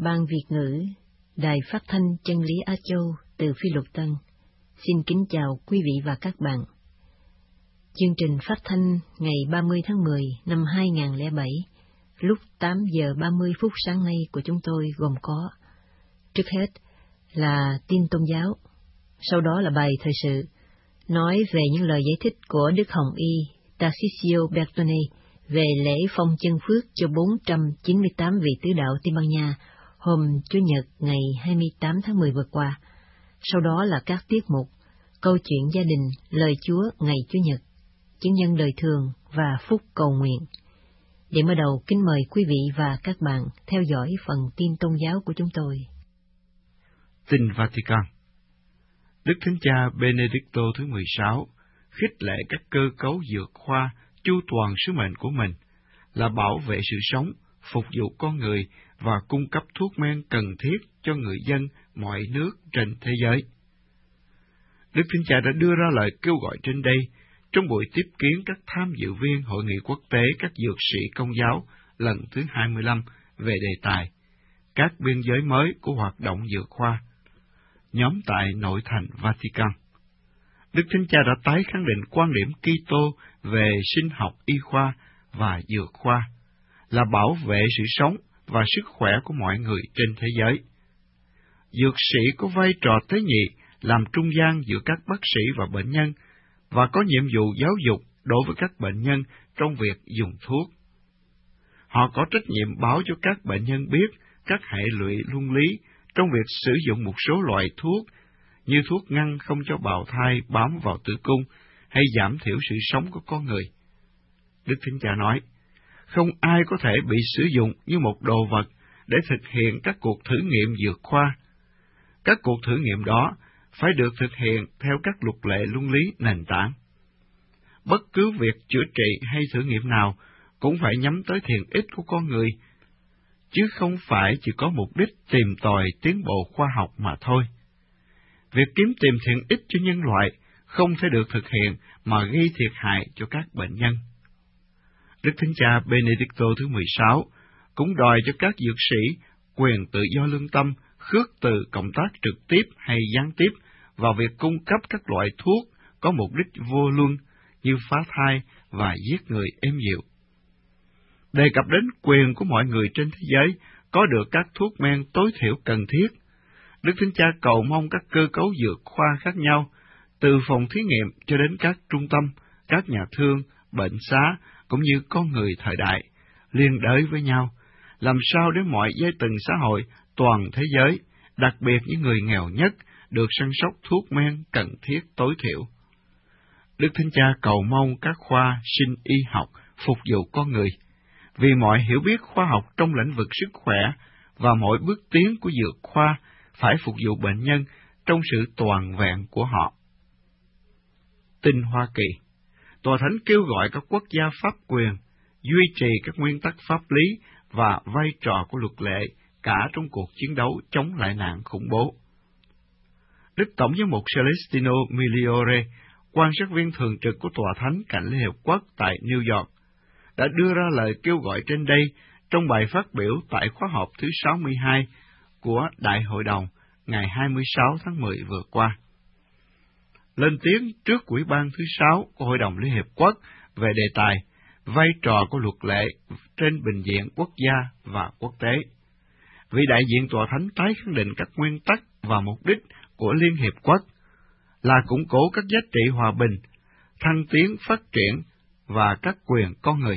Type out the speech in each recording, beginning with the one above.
Ban Việt ngữ, Đài Phát thanh Chân lý Á Châu từ Phi Luật Tân. Xin kính chào quý vị và các bạn. Chương trình phát thanh ngày 30 tháng 10 năm 2007, lúc 8 giờ 30 phút sáng nay của chúng tôi gồm có: trước hết là tin tôn giáo, sau đó là bài thời sự, nói về những lời giải thích của Đức Hồng Y Tarcisio Bertone về lễ phong chân phước cho 498 vị tứ đạo Tây Ban Nha hôm Chủ nhật ngày 28 tháng 10 vừa qua. Sau đó là các tiết mục, câu chuyện gia đình, lời Chúa ngày Chủ nhật, chứng nhân đời thường và phúc cầu nguyện. Để mở đầu, kính mời quý vị và các bạn theo dõi phần tin tôn giáo của chúng tôi. Tin Vatican. Đức Thánh Cha Benedicto thứ 16 khích lệ các cơ cấu dược khoa chu toàn sứ mệnh của mình là bảo vệ sự sống, phục vụ con người và cung cấp thuốc men cần thiết cho người dân mọi nước trên thế giới. Đức Thánh Cha đã đưa ra lời kêu gọi trên đây trong buổi tiếp kiến các tham dự viên Hội nghị quốc tế các dược sĩ Công giáo lần thứ 25 về đề tài các biên giới mới của hoạt động dược khoa, nhóm tại nội thành Vatican. Đức Thánh Cha đã tái khẳng định quan điểm Kitô về sinh học y khoa và dược khoa là bảo vệ sự sống và sức khỏe của mọi người trên thế giới. Dược sĩ có vai trò tế nhị làm trung gian giữa các bác sĩ và bệnh nhân và có nhiệm vụ giáo dục đối với các bệnh nhân trong việc dùng thuốc. Họ có trách nhiệm báo cho các bệnh nhân biết các hệ lụy luân lý trong việc sử dụng một số loại thuốc như thuốc ngăn không cho bào thai bám vào tử cung hay giảm thiểu sự sống của con người. Đức Thánh Cha nói, không ai có thể bị sử dụng như một đồ vật để thực hiện các cuộc thử nghiệm dược khoa. Các cuộc thử nghiệm đó phải được thực hiện theo các luật lệ luân lý nền tảng. Bất cứ việc chữa trị hay thử nghiệm nào cũng phải nhắm tới thiện ích của con người, chứ không phải chỉ có mục đích tìm tòi tiến bộ khoa học mà thôi. Việc kiếm tìm thiện ích cho nhân loại không thể được thực hiện mà gây thiệt hại cho các bệnh nhân. Đức Thánh Cha Benedicto thứ 16 cũng đòi cho các dược sĩ quyền tự do lương tâm khước từ cộng tác trực tiếp hay gián tiếp vào việc cung cấp các loại thuốc có mục đích vô luân như phá thai và giết người êm dịu. Đề cập đến quyền của mọi người trên thế giới có được các thuốc men tối thiểu cần thiết, Đức Thánh Cha cầu mong các cơ cấu dược khoa khác nhau, từ phòng thí nghiệm cho đến các trung tâm, các nhà thương, bệnh xá, cũng như con người thời đại, liên đới với nhau, làm sao để mọi giai tầng xã hội toàn thế giới, đặc biệt những người nghèo nhất, được săn sóc thuốc men cần thiết tối thiểu. Đức Thánh Cha cầu mong các khoa sinh y học phục vụ con người, vì mọi hiểu biết khoa học trong lĩnh vực sức khỏe và mọi bước tiến của dược khoa phải phục vụ bệnh nhân trong sự toàn vẹn của họ. Tin Hoa Kỳ. Tòa Thánh kêu gọi các quốc gia pháp quyền duy trì các nguyên tắc pháp lý và vai trò của luật lệ cả trong cuộc chiến đấu chống lại nạn khủng bố. Đức Tổng giám mục Celestino Migliore, quan sát viên thường trực của Tòa Thánh cạnh Liên Hiệp Quốc tại New York, đã đưa ra lời kêu gọi trên đây trong bài phát biểu tại khóa họp thứ 62 của Đại hội đồng ngày 26 tháng 10 vừa qua. Lên tiếng trước Ủy ban thứ 6 của Hội đồng Liên Hiệp Quốc về đề tài vai trò của luật lệ trên bình diện quốc gia và quốc tế, vị đại diện Tòa Thánh tái khẳng định các nguyên tắc và mục đích của Liên Hiệp Quốc là củng cố các giá trị hòa bình, thăng tiến phát triển và các quyền con người.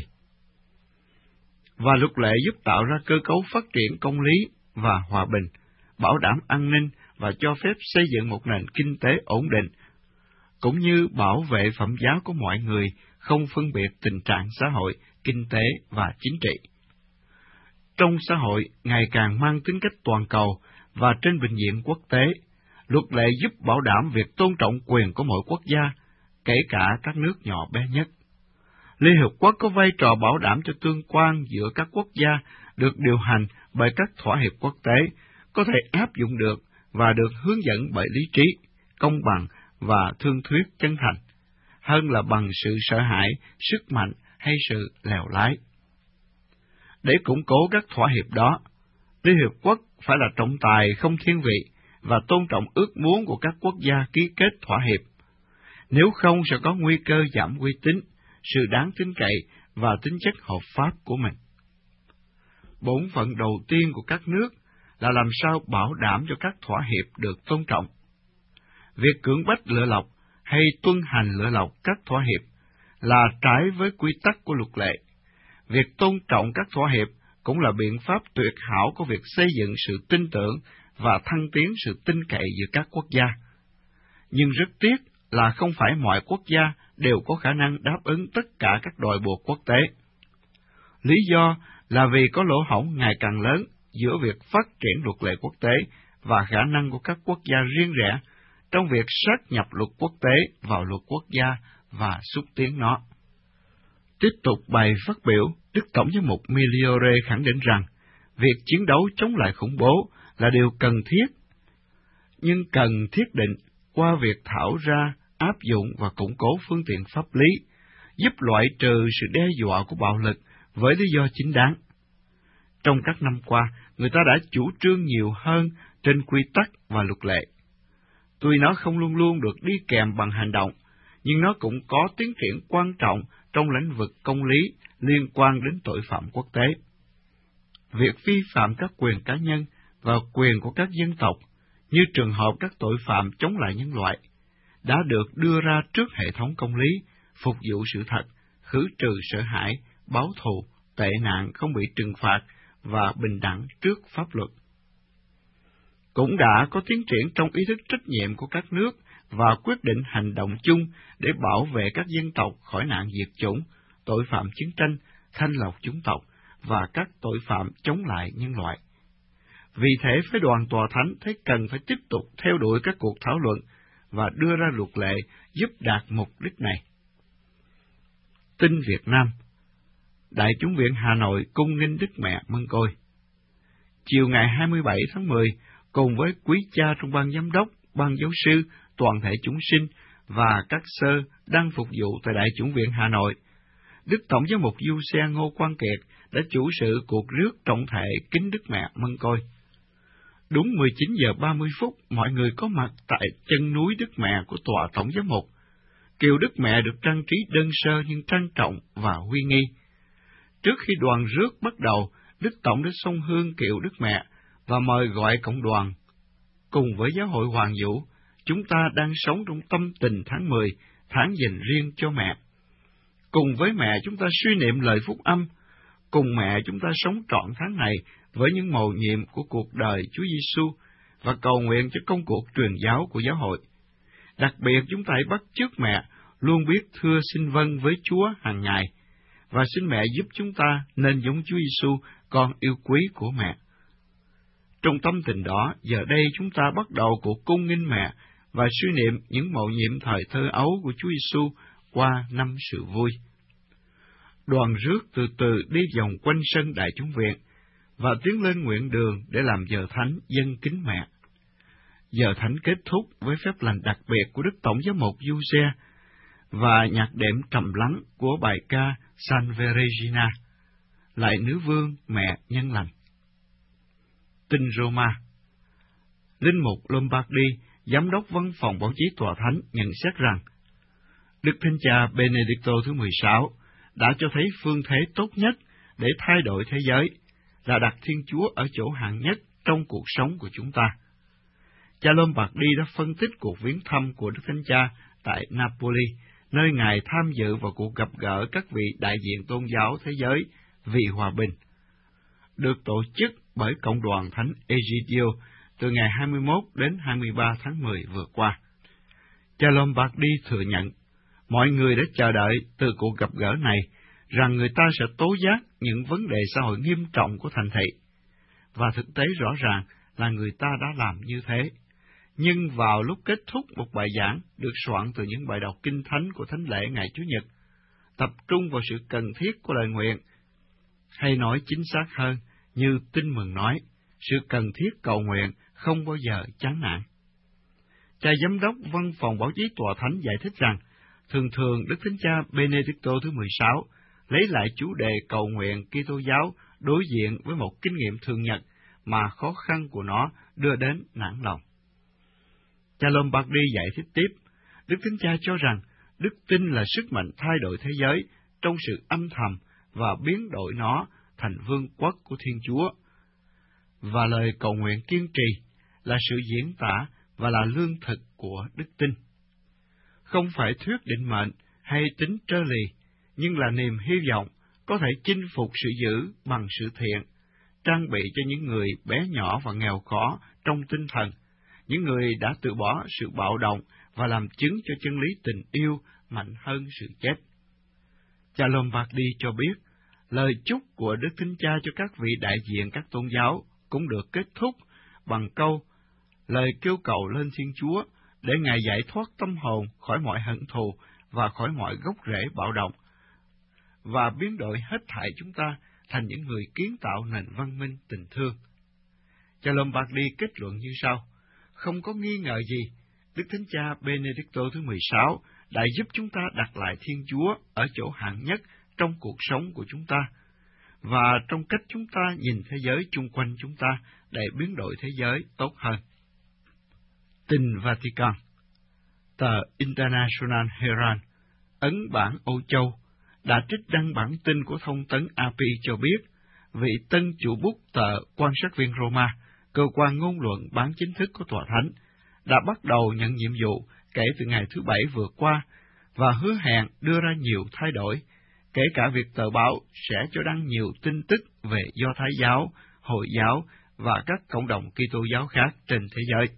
Và luật lệ giúp tạo ra cơ cấu phát triển công lý và hòa bình, bảo đảm an ninh và cho phép xây dựng một nền kinh tế ổn định, cũng như bảo vệ phẩm giá của mọi người, không phân biệt tình trạng xã hội, kinh tế và chính trị. Trong xã hội ngày càng mang tính cách toàn cầu và trên bình diện quốc tế, luật lệ giúp bảo đảm việc tôn trọng quyền của mỗi quốc gia, kể cả các nước nhỏ bé nhất. Liên Hiệp Quốc có vai trò bảo đảm cho tương quan giữa các quốc gia được điều hành bởi các thỏa hiệp quốc tế, có thể áp dụng được và được hướng dẫn bởi lý trí, công bằng và thương thuyết chân thành, hơn là bằng sự sợ hãi, sức mạnh hay sự lèo lái. Để củng cố các thỏa hiệp đó, Liên Hiệp Quốc phải là trọng tài không thiên vị và tôn trọng ước muốn của các quốc gia ký kết thỏa hiệp. Nếu không sẽ có nguy cơ giảm uy tín, sự đáng tin cậy và tính chất hợp pháp của mình. Bổn phận đầu tiên của các nước là làm sao bảo đảm cho các thỏa hiệp được tôn trọng. Việc cưỡng bách lựa lọc hay tuân hành lựa lọc các thỏa hiệp là trái với quy tắc của luật lệ. Việc tôn trọng các thỏa hiệp cũng là biện pháp tuyệt hảo của việc xây dựng sự tin tưởng và thăng tiến sự tin cậy giữa các quốc gia. Nhưng rất tiếc là không phải mọi quốc gia đều có khả năng đáp ứng tất cả các đòi buộc quốc tế. Lý do là vì có lỗ hổng ngày càng lớn giữa việc phát triển luật lệ quốc tế và khả năng của các quốc gia riêng rẽ trong việc sát nhập luật quốc tế vào luật quốc gia và xúc tiến nó. Tiếp tục bài phát biểu, Đức Tổng giám mục Migliore khẳng định rằng việc chiến đấu chống lại khủng bố là điều cần thiết, nhưng cần thiết định qua việc thảo ra, áp dụng và củng cố phương tiện pháp lý, giúp loại trừ sự đe dọa của bạo lực với lý do chính đáng. Trong các năm qua, người ta đã chủ trương nhiều hơn trên quy tắc và luật lệ. Tuy nó không luôn luôn được đi kèm bằng hành động, nhưng nó cũng có tiến triển quan trọng trong lĩnh vực công lý liên quan đến tội phạm quốc tế. Việc vi phạm các quyền cá nhân và quyền của các dân tộc, như trường hợp các tội phạm chống lại nhân loại, đã được đưa ra trước hệ thống công lý, phục vụ sự thật, khử trừ sợ hãi, báo thù, tệ nạn không bị trừng phạt và bình đẳng trước pháp luật. Cũng đã có tiến triển trong ý thức trách nhiệm của các nước và quyết định hành động chung để bảo vệ các dân tộc khỏi nạn diệt chủng, tội phạm chiến tranh, thanh lọc chủng tộc và các tội phạm chống lại nhân loại. Vì thế, phái đoàn Tòa Thánh thấy cần phải tiếp tục theo đuổi các cuộc thảo luận và đưa ra luật lệ giúp đạt mục đích này. Tin Việt Nam. Đại chúng viện Hà Nội cung nghinh Đức Mẹ Mân Côi. Chiều ngày 27 tháng 10, cùng với quý cha trong ban giám đốc, ban giáo sư, toàn thể chúng sinh và các sơ đang phục vụ tại Đại chủng viện Hà Nội, Đức Tổng giám mục Du Xe Ngô Quang Kiệt đã chủ sự cuộc rước trọng thể kính Đức Mẹ Mân Côi. Đúng 19 giờ 30 phút, mọi người có mặt tại chân núi Đức Mẹ của Tòa Tổng giám mục. Kiều Đức Mẹ được trang trí đơn sơ nhưng trang trọng và huy nghi. Trước khi đoàn rước bắt đầu, Đức Tổng đã xông hương kiệu Đức Mẹ và mời gọi cộng đoàn. Cùng với Giáo hội Hoàng Vũ, chúng ta đang sống trong tâm tình tháng 10, tháng dành riêng cho mẹ. Cùng với mẹ chúng ta suy niệm lời phúc âm, cùng mẹ chúng ta sống trọn tháng này với những mầu nhiệm của cuộc đời Chúa Giêsu và cầu nguyện cho công cuộc truyền giáo của giáo hội. Đặc biệt chúng ta hãy bắt chước mẹ, luôn biết thưa xin vâng với Chúa hàng ngày, và xin mẹ giúp chúng ta nên giống Chúa Giêsu, con yêu quý của mẹ. Trong tâm tình đó, giờ đây chúng ta bắt đầu cuộc cung nghinh mẹ và suy niệm những mầu nhiệm thời thơ ấu của Chúa Giêsu qua năm sự vui. Đoàn rước từ từ đi vòng quanh sân Đại chúng viện và tiến lên nguyện đường để làm giờ thánh dâng kính mẹ. Giờ thánh kết thúc với phép lành đặc biệt của Đức Tổng giám mục Du Xe và nhạc đệm trầm lắng của bài ca Salve Regina, Lạy Nữ Vương Mẹ Nhân Lành. Tin Roma. Linh mục Lombardi, giám đốc văn phòng báo chí Tòa Thánh, nhận xét rằng Đức Thánh Cha Benedicto thứ 16 đã cho thấy phương thế tốt nhất để thay đổi thế giới là đặt Thiên Chúa ở chỗ hạng nhất trong cuộc sống của chúng ta. Cha Lombardi đã phân tích cuộc viếng thăm của Đức Thánh Cha tại Napoli, nơi Ngài tham dự vào cuộc gặp gỡ các vị đại diện tôn giáo thế giới vì hòa bình, được tổ chức bởi Cộng đoàn Thánh Egidio từ ngày 21 đến 23 tháng 10 vừa qua. Cha Lombardi thừa nhận, mọi người đã chờ đợi từ cuộc gặp gỡ này rằng người ta sẽ tố giác những vấn đề xã hội nghiêm trọng của thành thị, và thực tế rõ ràng là người ta đã làm như thế. Nhưng vào lúc kết thúc một bài giảng được soạn từ những bài đọc kinh thánh của thánh lễ ngày Chủ nhật, tập trung vào sự cần thiết của lời nguyện, hay nói chính xác hơn, như Tin Mừng nói, sự cần thiết cầu nguyện không bao giờ chán nản. Cha giám đốc văn phòng báo chí Tòa Thánh giải thích rằng, thường thường Đức Thánh Cha Benedicto thứ 16 lấy lại chủ đề cầu nguyện Kitô giáo đối diện với một kinh nghiệm thường nhật mà khó khăn của nó đưa đến nản lòng. Cha Lombardi giải thích tiếp, Đức Thánh Cha cho rằng đức tin là sức mạnh thay đổi thế giới trong sự âm thầm và biến đổi nó thành vương quốc của Thiên Chúa. Và lời cầu nguyện kiên trì là sự diễn tả và là lương thực của đức tin. Không phải thuyết định mệnh hay tính trơ lì, nhưng là niềm hy vọng có thể chinh phục sự dữ bằng sự thiện, trang bị cho những người bé nhỏ và nghèo khó trong tinh thần, những người đã từ bỏ sự bạo động và làm chứng cho chân lý tình yêu mạnh hơn sự chết. Cha Lombardi cho biết, lời chúc của Đức Thánh Cha cho các vị đại diện các tôn giáo cũng được kết thúc bằng câu lời kêu cầu lên Thiên Chúa để Ngài giải thoát tâm hồn khỏi mọi hận thù và khỏi mọi gốc rễ bạo động, và biến đổi hết thảy chúng ta thành những người kiến tạo nền văn minh tình thương. Cha Lombardi kết luận như sau: không có nghi ngờ gì, Đức Thánh Cha Benedicto thứ 16 đã giúp chúng ta đặt lại Thiên Chúa ở chỗ hạng nhất trong cuộc sống của chúng ta, và trong cách chúng ta nhìn thế giới chung quanh chúng ta để biến đổi thế giới tốt hơn. Tin Vatican. Tờ International Herald, ấn bản Âu Châu, đã trích đăng bản tin của thông tấn AP cho biết, vị tân chủ bút tờ Quan sát viên Roma, cơ quan ngôn luận bán chính thức của Tòa Thánh, đã bắt đầu nhận nhiệm vụ kể từ ngày thứ Bảy vừa qua, và hứa hẹn đưa ra nhiều thay đổi, kể cả việc tờ báo sẽ cho đăng nhiều tin tức về Do Thái giáo, Hồi giáo và các cộng đồng Kitô giáo khác trên thế giới.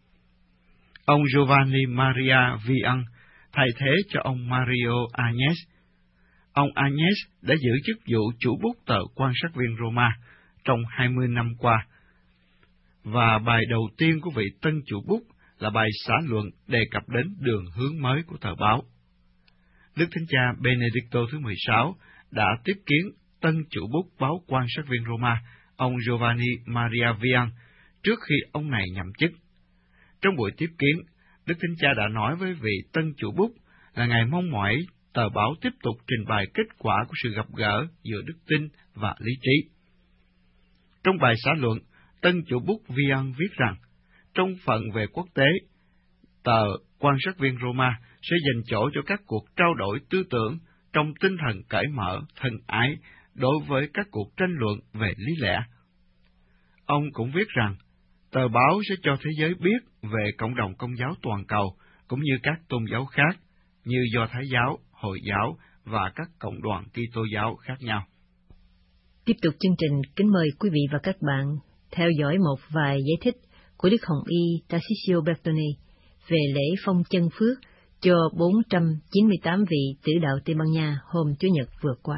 Ông Giovanni Maria Vian thay thế cho ông Mario Agnes. Ông Agnes đã giữ chức vụ chủ bút tờ Quan sát viên Roma trong 20 năm qua, và bài đầu tiên của vị tân chủ bút là bài xã luận đề cập đến đường hướng mới của tờ báo. Đức Thánh Cha Benedicto thứ 16 đã tiếp kiến tân chủ bút báo Quan sát viên Roma, ông Giovanni Maria Vian, trước khi ông này nhậm chức. Trong buổi tiếp kiến, Đức Thánh Cha đã nói với vị tân chủ bút là Ngài mong mỏi tờ báo tiếp tục trình bày kết quả của sự gặp gỡ giữa đức tin và lý trí. Trong bài xã luận, tân chủ bút Vian viết rằng, trong phần về quốc tế, tờ Quan sát viên Roma sẽ dành chỗ cho các cuộc trao đổi tư tưởng trong tinh thần cởi mở, thân ái đối với các cuộc tranh luận về lý lẽ. Ông cũng viết rằng, tờ báo sẽ cho thế giới biết về cộng đồng Công giáo toàn cầu, cũng như các tôn giáo khác, như Do Thái giáo, Hồi giáo và các cộng đoàn Kitô giáo khác nhau. Tiếp tục chương trình, kính mời quý vị và các bạn theo dõi một vài giải thích của Đức Hồng Y Tarcisio Bertone về lễ phong chân phước cho 498 vị tử đạo Tây Ban Nha hôm Chủ nhật vừa qua.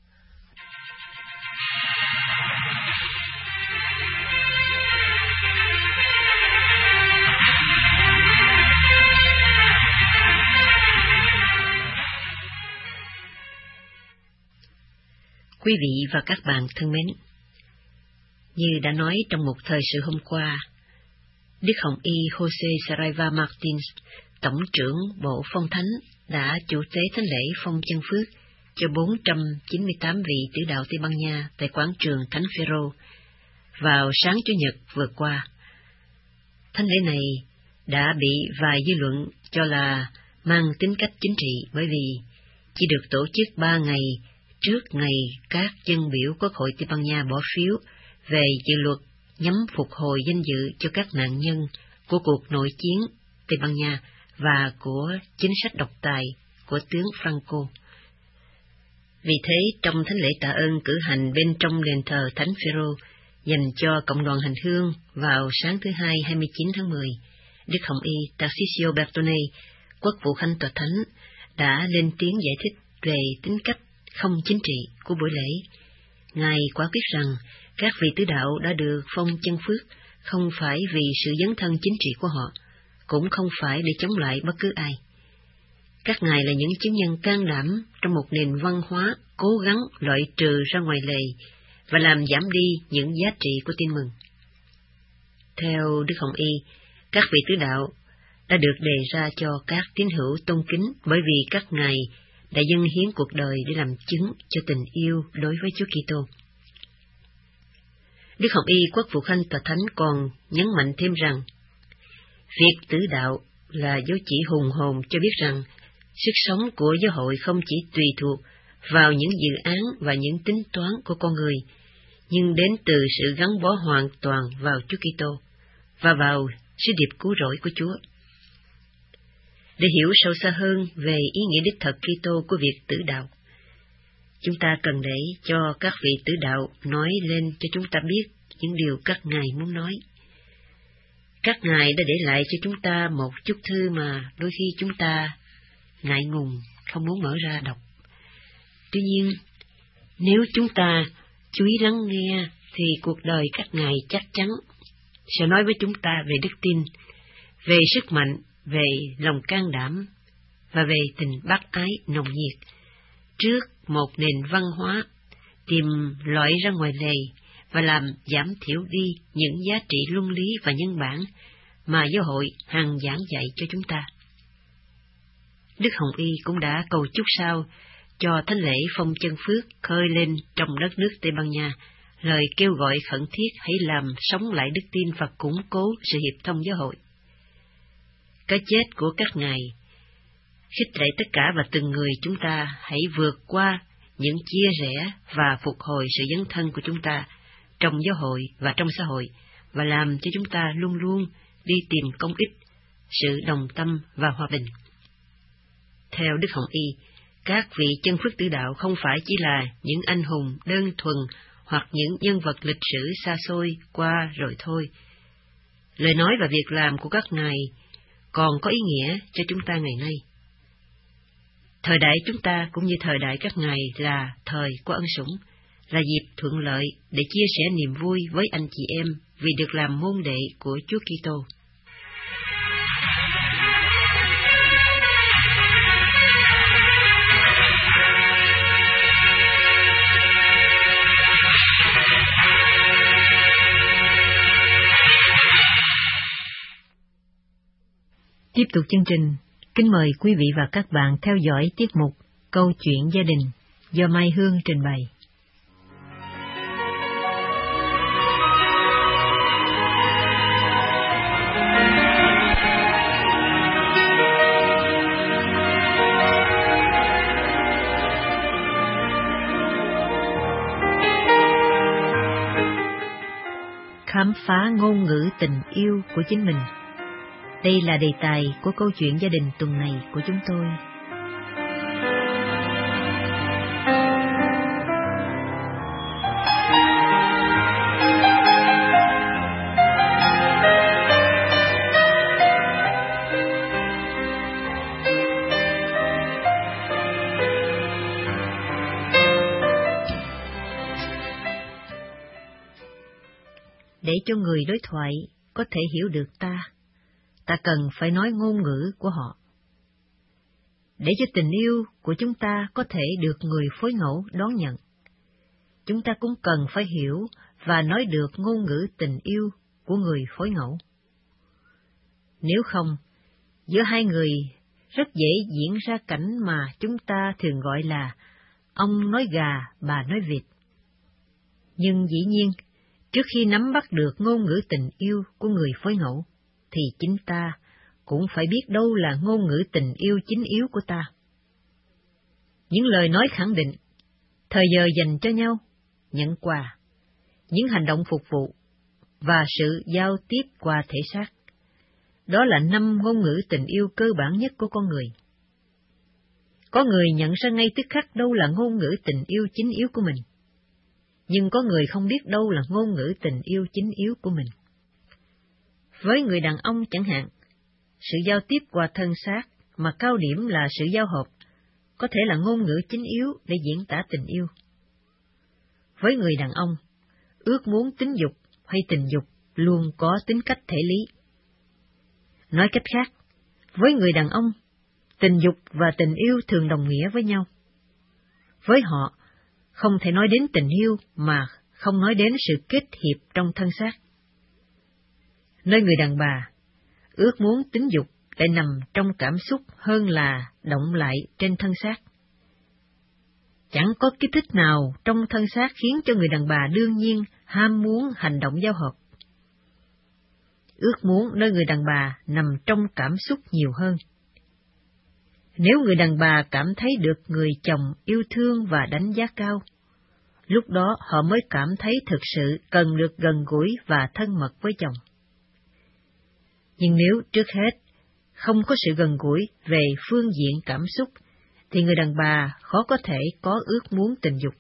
Quý vị và các bạn thân mến, như đã nói trong một thời sự hôm qua, Đức Hồng Y Jose Saraiva Martins, Tổng trưởng Bộ Phong Thánh, đã chủ tế thánh lễ phong chân phước cho 498 vị tử đạo Tây Ban Nha tại quảng trường Thánh Phêrô vào sáng Chủ nhật vừa qua. Thánh lễ này đã bị vài dư luận cho là mang tính cách chính trị bởi vì chỉ được tổ chức 3 ngày trước ngày các dân biểu Quốc hội Tây Ban Nha bỏ phiếu về dự luật nhằm phục hồi danh dự cho các nạn nhân của cuộc nội chiến Tây Ban Nha và của chính sách độc tài của tướng Franco. Vì thế, trong thánh lễ tạ ơn cử hành bên trong đền thờ Thánh Phêrô dành cho cộng đoàn hành hương vào sáng thứ Hai 29 tháng 10, Đức Hồng Y Tarcisio Bertone, Quốc vụ Khanh Tòa Thánh, đã lên tiếng giải thích về tính cách không chính trị của buổi lễ. Ngài quả quyết rằng các vị tứ đạo đã được phong chân phước không phải vì sự dấn thân chính trị của họ, cũng không phải để chống lại bất cứ ai. Các ngài là những chứng nhân can đảm trong một nền văn hóa cố gắng loại trừ ra ngoài lề và làm giảm đi những giá trị của tin mừng. Theo Đức Hồng Y, các vị tứ đạo đã được đề ra cho các tín hữu tôn kính bởi vì các ngài đã dâng hiến cuộc đời để làm chứng cho tình yêu đối với Chúa Kitô. Đức Hồng Y Quốc Vụ Khanh Tòa Thánh còn nhấn mạnh thêm rằng, việc tử đạo là dấu chỉ hùng hồn cho biết rằng sức sống của giáo hội không chỉ tùy thuộc vào những dự án và những tính toán của con người, nhưng đến từ sự gắn bó hoàn toàn vào Chúa Kitô và vào sứ điệp cứu rỗi của Chúa. Để hiểu sâu xa hơn về ý nghĩa đích thực Kitô của việc tử đạo, chúng ta cần để cho các vị tử đạo nói lên cho chúng ta biết những điều các ngài muốn nói. Các ngài đã để lại cho chúng ta một chút thư mà đôi khi chúng ta ngại ngùng, không muốn mở ra đọc. Tuy nhiên, nếu chúng ta chú ý lắng nghe, thì cuộc đời các ngài chắc chắn sẽ nói với chúng ta về đức tin, về sức mạnh, về lòng can đảm và về tình bác ái nồng nhiệt trước một nền văn hóa tìm loại ra ngoài lề và làm giảm thiểu đi những giá trị luân lý và nhân bản mà giáo hội hằng giảng dạy cho chúng ta. Đức Hồng Y cũng đã cầu chúc sao cho thánh lễ phong chân phước khơi lên trong đất nước Tây Ban Nha, lời kêu gọi khẩn thiết hãy làm sống lại đức tin và củng cố sự hiệp thông giáo hội. Cái chết của các ngài khích lệ tất cả và từng người chúng ta hãy vượt qua những chia rẽ và phục hồi sự dấn thân của chúng ta trong giáo hội và trong xã hội, và làm cho chúng ta luôn luôn đi tìm công ích, sự đồng tâm và hòa bình. Theo Đức Hồng Y, các vị chân phước tử đạo không phải chỉ là những anh hùng đơn thuần hoặc những nhân vật lịch sử xa xôi qua rồi thôi. Lời nói và việc làm của các ngài còn có ý nghĩa cho chúng ta ngày nay. Thời đại chúng ta cũng như thời đại các ngài là thời của ân sủng, là dịp thuận lợi để chia sẻ niềm vui với anh chị em vì được làm môn đệ của Chúa Kitô. Tiếp tục chương trình, kính mời quý vị và các bạn theo dõi tiết mục Câu chuyện gia đình do Mai Hương trình bày. Khám phá ngôn ngữ tình yêu của chính mình. Đây là đề tài của câu chuyện gia đình tuần này của chúng tôi. Để cho người đối thoại có thể hiểu được ta cần phải nói ngôn ngữ của họ. Để cho tình yêu của chúng ta có thể được người phối ngẫu đón nhận, chúng ta cũng cần phải hiểu và nói được ngôn ngữ tình yêu của người phối ngẫu. Nếu không, giữa hai người rất dễ diễn ra cảnh mà chúng ta thường gọi là ông nói gà, bà nói vịt. Nhưng dĩ nhiên, trước khi nắm bắt được ngôn ngữ tình yêu của người phối ngẫu, thì chính ta cũng phải biết đâu là ngôn ngữ tình yêu chính yếu của ta. Những lời nói khẳng định, thời giờ dành cho nhau, nhận quà, những hành động phục vụ và sự giao tiếp qua thể xác. Đó là 5 ngôn ngữ tình yêu cơ bản nhất của con người. Có người nhận ra ngay tức khắc đâu là ngôn ngữ tình yêu chính yếu của mình, nhưng có người không biết đâu là ngôn ngữ tình yêu chính yếu của mình. Với người đàn ông chẳng hạn, sự giao tiếp qua thân xác mà cao điểm là sự giao hợp có thể là ngôn ngữ chính yếu để diễn tả tình yêu. Với người đàn ông, ước muốn tính dục hay tình dục luôn có tính cách thể lý. Nói cách khác, với người đàn ông, tình dục và tình yêu thường đồng nghĩa với nhau. Với họ, không thể nói đến tình yêu mà không nói đến sự kết hiệp trong thân xác. Nơi người đàn bà, ước muốn tính dục lại nằm trong cảm xúc hơn là động lại trên thân xác. Chẳng có kích thích nào trong thân xác khiến cho người đàn bà đương nhiên ham muốn hành động giao hợp. Ước muốn nơi người đàn bà nằm trong cảm xúc nhiều hơn. Nếu người đàn bà cảm thấy được người chồng yêu thương và đánh giá cao, lúc đó họ mới cảm thấy thực sự cần được gần gũi và thân mật với chồng. Nhưng nếu trước hết không có sự gần gũi về phương diện cảm xúc, thì người đàn bà khó có thể có ước muốn tình dục.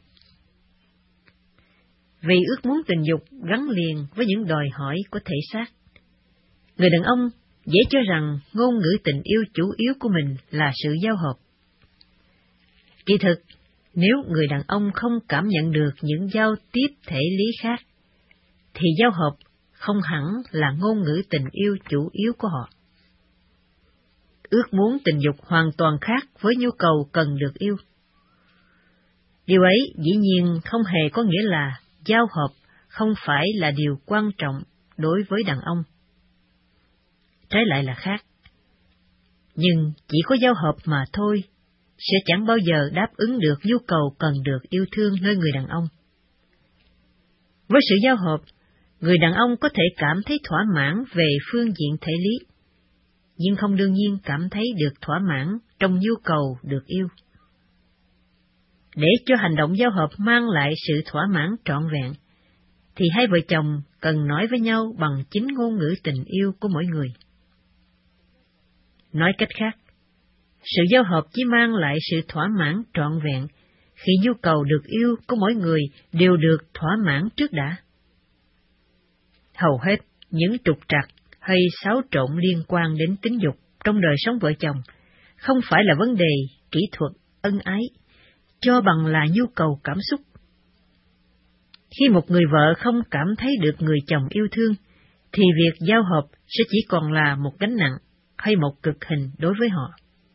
Vì ước muốn tình dục gắn liền với những đòi hỏi của thể xác, người đàn ông dễ cho rằng ngôn ngữ tình yêu chủ yếu của mình là sự giao hợp. Kỳ thực, nếu người đàn ông không cảm nhận được những giao tiếp thể lý khác, thì giao hợp không hẳn là ngôn ngữ tình yêu chủ yếu của họ. Ước muốn tình dục hoàn toàn khác với nhu cầu cần được yêu. Điều ấy dĩ nhiên không hề có nghĩa là giao hợp không phải là điều quan trọng đối với đàn ông. Trái lại là khác. Nhưng chỉ có giao hợp mà thôi sẽ chẳng bao giờ đáp ứng được nhu cầu cần được yêu thương nơi người đàn ông. Với sự giao hợp, người đàn ông có thể cảm thấy thỏa mãn về phương diện thể lý, nhưng không đương nhiên cảm thấy được thỏa mãn trong nhu cầu được yêu. Để cho hành động giao hợp mang lại sự thỏa mãn trọn vẹn, thì hai vợ chồng cần nói với nhau bằng chính ngôn ngữ tình yêu của mỗi người. Nói cách khác, sự giao hợp chỉ mang lại sự thỏa mãn trọn vẹn khi nhu cầu được yêu của mỗi người đều được thỏa mãn trước đã. Hầu hết những trục trặc hay xáo trộn liên quan đến tính dục trong đời sống vợ chồng không phải là vấn đề kỹ thuật ân ái, cho bằng là nhu cầu cảm xúc. Khi một người vợ không cảm thấy được người chồng yêu thương, thì việc giao hợp sẽ chỉ còn là một gánh nặng hay một cực hình đối với họ.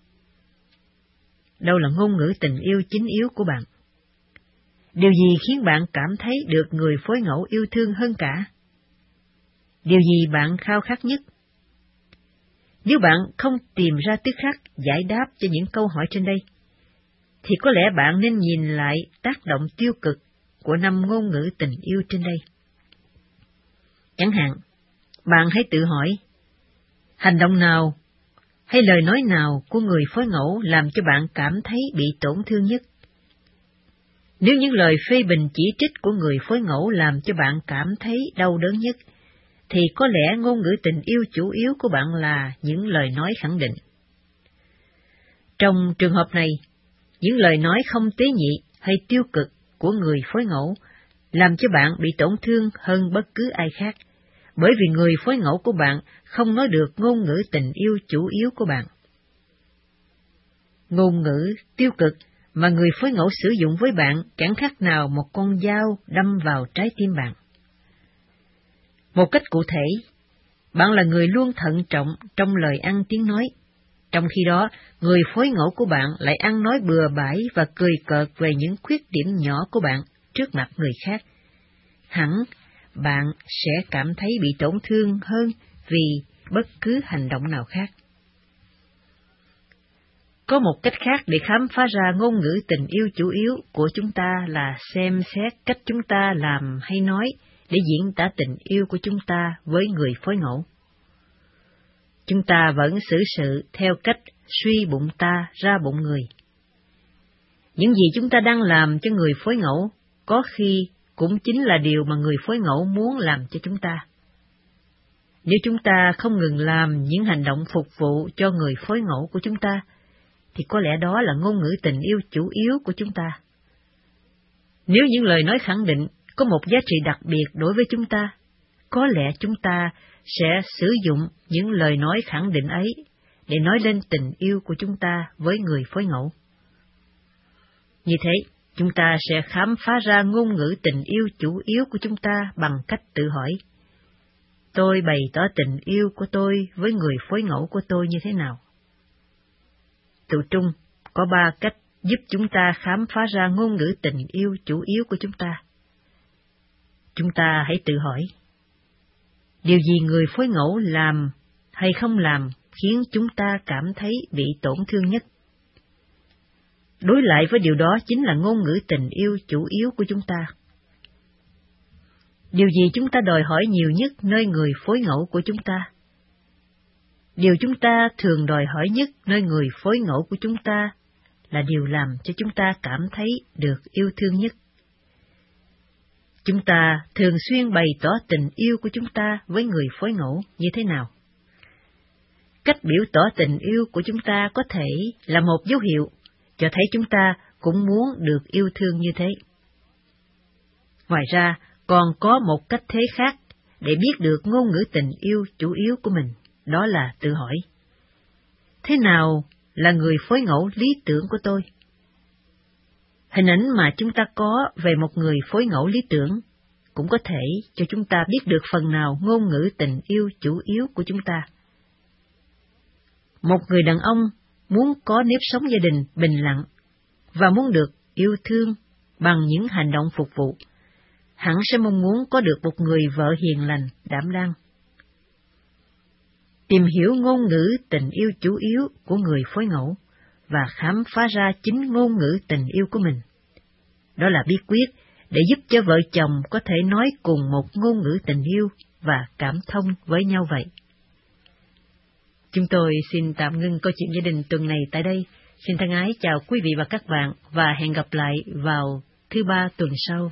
Đâu là ngôn ngữ tình yêu chính yếu của bạn? Điều gì khiến bạn cảm thấy được người phối ngẫu yêu thương hơn cả? Điều gì bạn khao khát nhất? Nếu bạn không tìm ra tức khắc giải đáp cho những câu hỏi trên đây, thì có lẽ bạn nên nhìn lại tác động tiêu cực của 5 ngôn ngữ tình yêu trên đây. Chẳng hạn, bạn hãy tự hỏi, hành động nào hay lời nói nào của người phối ngẫu làm cho bạn cảm thấy bị tổn thương nhất? Nếu những lời phê bình chỉ trích của người phối ngẫu làm cho bạn cảm thấy đau đớn nhất, thì có lẽ ngôn ngữ tình yêu chủ yếu của bạn là những lời nói khẳng định. Trong trường hợp này, những lời nói không tế nhị hay tiêu cực của người phối ngẫu làm cho bạn bị tổn thương hơn bất cứ ai khác, bởi vì người phối ngẫu của bạn không nói được ngôn ngữ tình yêu chủ yếu của bạn. Ngôn ngữ tiêu cực mà người phối ngẫu sử dụng với bạn chẳng khác nào một con dao đâm vào trái tim bạn. Một cách cụ thể, bạn là người luôn thận trọng trong lời ăn tiếng nói, trong khi đó người phối ngẫu của bạn lại ăn nói bừa bãi và cười cợt về những khuyết điểm nhỏ của bạn trước mặt người khác. Hẳn bạn sẽ cảm thấy bị tổn thương hơn vì bất cứ hành động nào khác. Có một cách khác để khám phá ra ngôn ngữ tình yêu chủ yếu của chúng ta là xem xét cách chúng ta làm hay nói để diễn tả tình yêu của chúng ta với người phối ngẫu. Chúng ta vẫn xử sự theo cách suy bụng ta ra bụng người. Những gì chúng ta đang làm cho người phối ngẫu có khi cũng chính là điều mà người phối ngẫu muốn làm cho chúng ta. Nếu chúng ta không ngừng làm những hành động phục vụ cho người phối ngẫu của chúng ta, thì có lẽ đó là ngôn ngữ tình yêu chủ yếu của chúng ta. Nếu những lời nói khẳng định có một giá trị đặc biệt đối với chúng ta, có lẽ chúng ta sẽ sử dụng những lời nói khẳng định ấy để nói lên tình yêu của chúng ta với người phối ngẫu. Như thế, chúng ta sẽ khám phá ra ngôn ngữ tình yêu chủ yếu của chúng ta bằng cách tự hỏi, tôi bày tỏ tình yêu của tôi với người phối ngẫu của tôi như thế nào? Tự trung có 3 cách giúp chúng ta khám phá ra ngôn ngữ tình yêu chủ yếu của chúng ta. Chúng ta hãy tự hỏi, điều gì người phối ngẫu làm hay không làm khiến chúng ta cảm thấy bị tổn thương nhất? Đối lại với điều đó chính là ngôn ngữ tình yêu chủ yếu của chúng ta. Điều gì chúng ta đòi hỏi nhiều nhất nơi người phối ngẫu của chúng ta? Điều chúng ta thường đòi hỏi nhất nơi người phối ngẫu của chúng ta là điều làm cho chúng ta cảm thấy được yêu thương nhất. Chúng ta thường xuyên bày tỏ tình yêu của chúng ta với người phối ngẫu như thế nào? Cách biểu tỏ tình yêu của chúng ta có thể là một dấu hiệu cho thấy chúng ta cũng muốn được yêu thương như thế. Ngoài ra, còn có một cách thế khác để biết được ngôn ngữ tình yêu chủ yếu của mình, đó là tự hỏi: thế nào là người phối ngẫu lý tưởng của tôi? Hình ảnh mà chúng ta có về một người phối ngẫu lý tưởng cũng có thể cho chúng ta biết được phần nào ngôn ngữ tình yêu chủ yếu của chúng ta. Một người đàn ông muốn có nếp sống gia đình bình lặng và muốn được yêu thương bằng những hành động phục vụ, hẳn sẽ mong muốn có được một người vợ hiền lành, đảm đang. Tìm hiểu ngôn ngữ tình yêu chủ yếu của người phối ngẫu và khám phá ra chính ngôn ngữ tình yêu của mình. Đó là bí quyết để giúp cho vợ chồng có thể nói cùng một ngôn ngữ tình yêu và cảm thông với nhau vậy. Chúng tôi xin tạm ngưng câu chuyện gia đình tuần này tại đây. Xin thân ái chào quý vị và các bạn và hẹn gặp lại vào thứ Ba tuần sau.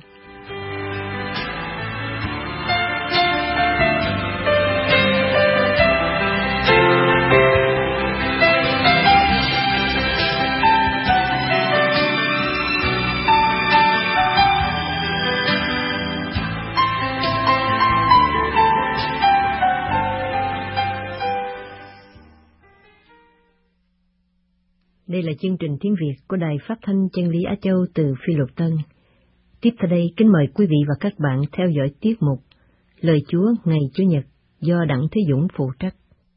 Đây là chương trình tiếng Việt của Đài Phát thanh Chân lý Á Châu từ Phi Luật Tân. Tiếp theo đây, kính mời quý vị và các bạn theo dõi tiết mục Lời Chúa ngày Chủ nhật do Đặng Thế Dũng phụ trách.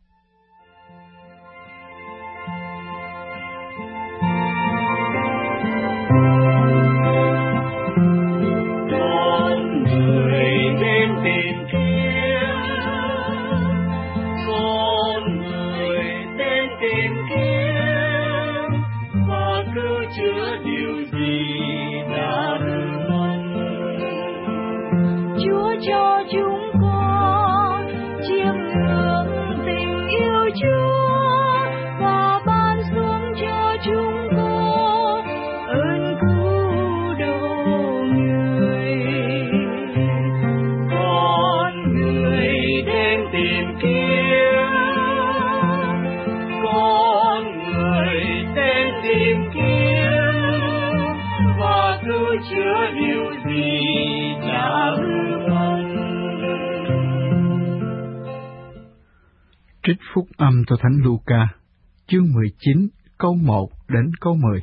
Trích phúc âm theo Thánh Luca, chương 19, câu 1 đến câu 10.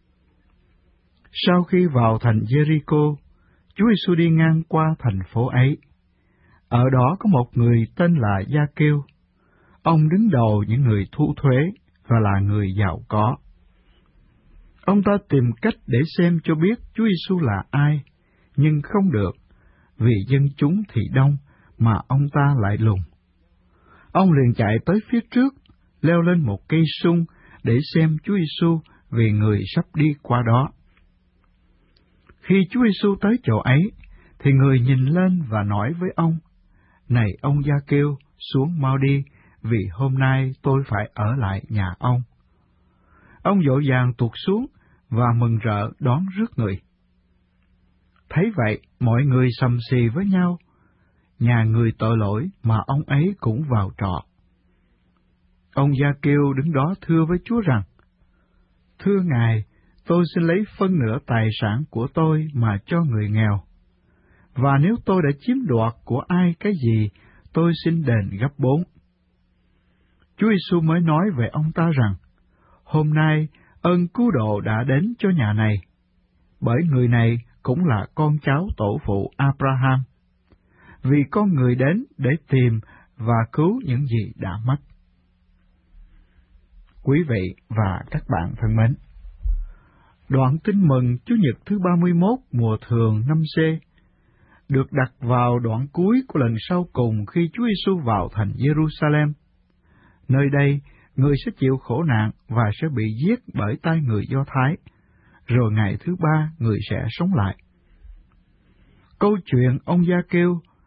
Sau khi vào thành Jericho, Chúa Giêsu đi ngang qua thành phố ấy. Ở đó có một người tên là Gia-kêu. Ông đứng đầu những người thu thuế và là người giàu có. Ông ta tìm cách để xem cho biết Chúa Giêsu là ai, nhưng không được, vì dân chúng thì đông mà ông ta lại lùn. Ông liền chạy tới phía trước, leo lên một cây sung để xem Chúa Giêsu vì người sắp đi qua đó. Khi Chúa Giêsu tới chỗ ấy, thì người nhìn lên và nói với ông: "Này ông Gia-kêu, xuống mau đi, vì hôm nay tôi phải ở lại nhà ông." Ông vội vàng tuột xuống và mừng rỡ đón rước người. Thấy vậy, mọi người sầm xì với nhau. Nhà người tội lỗi mà ông ấy cũng vào trọ. Ông Gia-kêu đứng đó thưa với Chúa rằng: "Thưa Ngài, tôi xin lấy phân nửa tài sản của tôi mà cho người nghèo. Và nếu tôi đã chiếm đoạt của ai cái gì, tôi xin đền gấp 4. Chúa Giêsu mới nói về ông ta rằng: "Hôm nay ơn cứu độ đã đến cho nhà này, bởi người này cũng là con cháu tổ phụ Abraham. Vì con người đến để tìm và cứu những gì đã mất." Quý vị và các bạn thân mến, đoạn tin mừng Chủ nhật thứ 31 mùa thường năm C được đặt vào đoạn cuối của lần sau cùng khi Chúa Giêsu vào thành Jerusalem. Nơi đây, người sẽ chịu khổ nạn và sẽ bị giết bởi tay người Do Thái, rồi ngày thứ 3 người sẽ sống lại. Câu chuyện ông Gia-kêu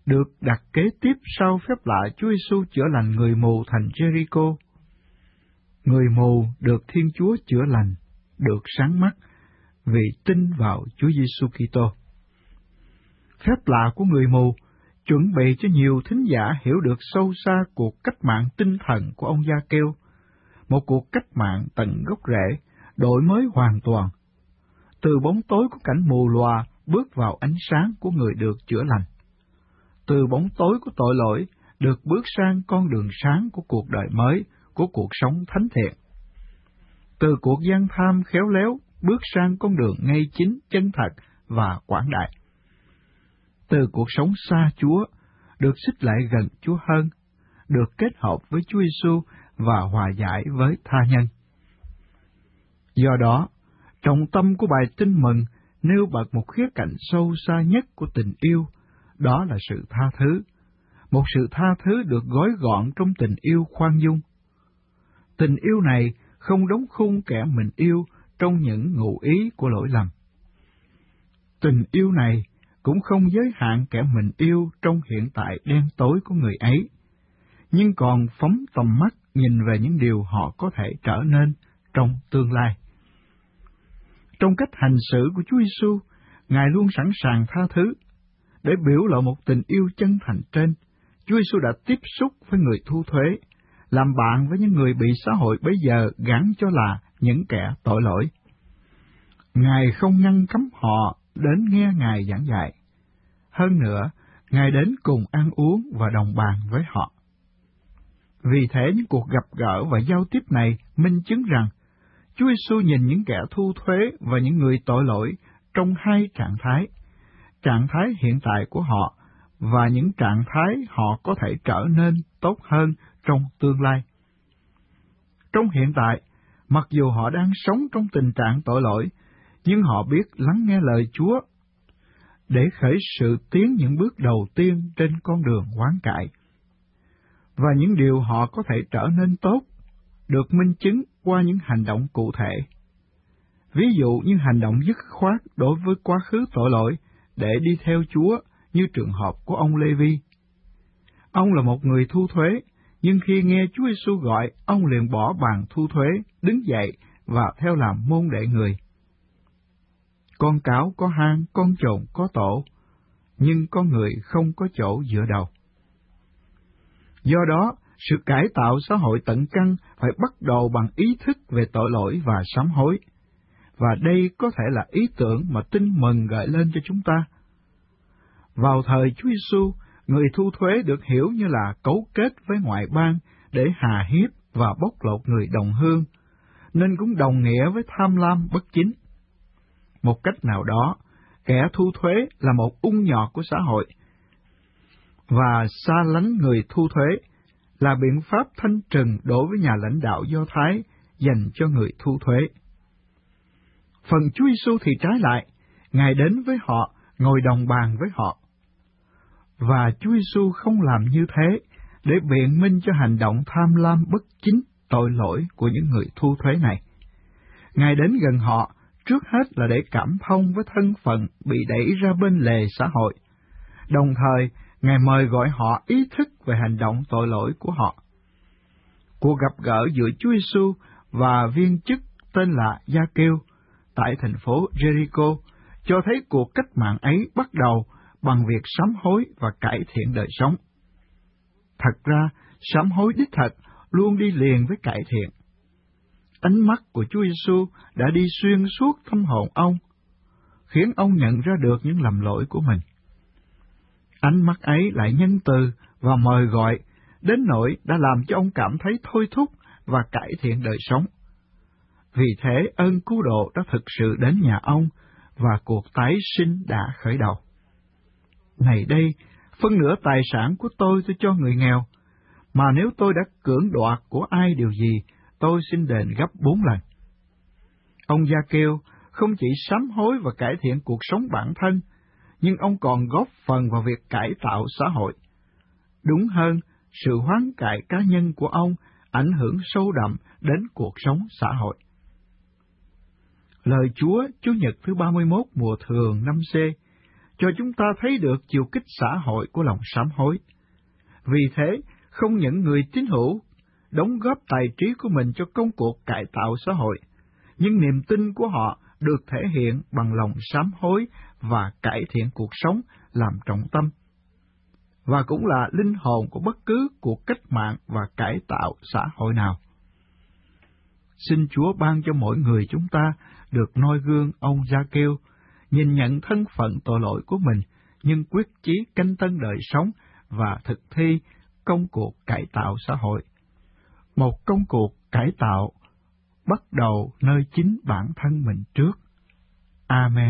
được đặt kế tiếp sau phép lạ Chúa Giêsu chữa lành người mù thành Jericho. Người mù được Thiên Chúa chữa lành, được sáng mắt vì tin vào Chúa Giêsu Kitô. Phép lạ của người mù chuẩn bị cho nhiều thính giả hiểu được sâu xa cuộc cách mạng tinh thần của ông Gia-kêu, một cuộc cách mạng tận gốc rễ, đổi mới hoàn toàn, từ bóng tối của cảnh mù lòa bước vào ánh sáng của người được chữa lành, từ bóng tối của tội lỗi được bước sang con đường sáng của cuộc đời mới, của cuộc sống thánh thiện, từ cuộc gian tham khéo léo bước sang con đường ngay chính, chân thật và quảng đại, từ cuộc sống xa Chúa được xích lại gần Chúa hơn, được kết hợp với Chúa Giêsu và hòa giải với tha nhân. Do đó, trọng tâm của bài Tin Mừng nêu bật một khía cạnh sâu xa nhất của tình yêu, đó là sự tha thứ, một sự tha thứ được gói gọn trong tình yêu khoan dung. Tình yêu này không đóng khung kẻ mình yêu trong những ngụ ý của lỗi lầm. Tình yêu này cũng không giới hạn kẻ mình yêu trong hiện tại đen tối của người ấy, nhưng còn phóng tầm mắt nhìn về những điều họ có thể trở nên trong tương lai. Trong cách hành xử của Chúa Giêsu, Ngài luôn sẵn sàng tha thứ. Để biểu lộ một tình yêu chân thành trên, Chúa Giêsu đã tiếp xúc với người thu thuế, làm bạn với những người bị xã hội bấy giờ gắn cho là những kẻ tội lỗi. Ngài không ngăn cấm họ đến nghe Ngài giảng dạy. Hơn nữa, Ngài đến cùng ăn uống và đồng bàn với họ. Vì thế, những cuộc gặp gỡ và giao tiếp này minh chứng rằng Chúa Giêsu nhìn những kẻ thu thuế và những người tội lỗi trong hai trạng thái hiện tại của họ và những trạng thái họ có thể trở nên tốt hơn trong tương lai. Trong hiện tại, mặc dù họ đang sống trong tình trạng tội lỗi, nhưng họ biết lắng nghe lời Chúa để khởi sự tiến những bước đầu tiên trên con đường hoán cải. Và những điều họ có thể trở nên tốt được minh chứng qua những hành động cụ thể. Ví dụ như hành động dứt khoát đối với quá khứ tội lỗi để đi theo Chúa, như trường hợp của ông Lê-vi. Ông là một người thu thuế, nhưng khi nghe Chúa Giêsu gọi, ông liền bỏ bàn thu thuế, đứng dậy và theo làm môn đệ người. Con cáo có hang, con trồn có tổ, nhưng con người không có chỗ dựa đầu. Do đó, sự cải tạo xã hội tận căn phải bắt đầu bằng ý thức về tội lỗi và sám hối. Và đây có thể là ý tưởng mà Tin Mừng gợi lên cho chúng ta. Vào thời Chúa Giêsu, người thu thuế được hiểu như là cấu kết với ngoại bang để hà hiếp và bóc lột người đồng hương, nên cũng đồng nghĩa với tham lam bất chính. Một cách nào đó, kẻ thu thuế là một ung nhọt của xã hội, và xa lánh người thu thuế là biện pháp thanh trừng đối với nhà lãnh đạo Do Thái dành cho người thu thuế. Phần Chúa Giêsu thì trái lại, Ngài đến với họ, ngồi đồng bàn với họ. Và Chúa Giêsu không làm như thế để biện minh cho hành động tham lam bất chính, tội lỗi của những người thu thuế này. Ngài đến gần họ, trước hết là để cảm thông với thân phận bị đẩy ra bên lề xã hội. Đồng thời, Ngài mời gọi họ ý thức về hành động tội lỗi của họ. Cuộc gặp gỡ giữa Chúa Giêsu và viên chức tên là Gia-kêu tại thành phố Jericho cho thấy cuộc cách mạng ấy bắt đầu bằng việc sám hối và cải thiện đời sống. Thật ra, sám hối đích thật luôn đi liền với cải thiện. Ánh mắt của Chúa Giêsu đã đi xuyên suốt tâm hồn ông, khiến ông nhận ra được những lầm lỗi của mình. Ánh mắt ấy lại nhân từ và mời gọi, đến nỗi đã làm cho ông cảm thấy thôi thúc và cải thiện đời sống. Vì thế, ơn cứu độ đã thực sự đến nhà ông, và cuộc tái sinh đã khởi đầu. Này đây, phân nửa tài sản của tôi cho người nghèo, mà nếu tôi đã cưỡng đoạt của ai điều gì, tôi xin đền gấp 4 lần. Ông Gia-kêu không chỉ sám hối và cải thiện cuộc sống bản thân, nhưng ông còn góp phần vào việc cải tạo xã hội. Đúng hơn, sự hoán cải cá nhân của ông ảnh hưởng sâu đậm đến cuộc sống xã hội. Lời Chúa Chủ nhật thứ 31 mùa thường năm C cho chúng ta thấy được chiều kích xã hội của lòng sám hối. Vì thế, không những người tín hữu đóng góp tài trí của mình cho công cuộc cải tạo xã hội, nhưng niềm tin của họ được thể hiện bằng lòng sám hối và cải thiện cuộc sống làm trọng tâm, và cũng là linh hồn của bất cứ cuộc cách mạng và cải tạo xã hội nào. Xin Chúa ban cho mỗi người chúng ta được noi gương ông Gia-kêu, nhìn nhận thân phận tội lỗi của mình, nhưng quyết chí canh tân đời sống và thực thi công cuộc cải tạo xã hội. Một công cuộc cải tạo bắt đầu nơi chính bản thân mình trước. Amen.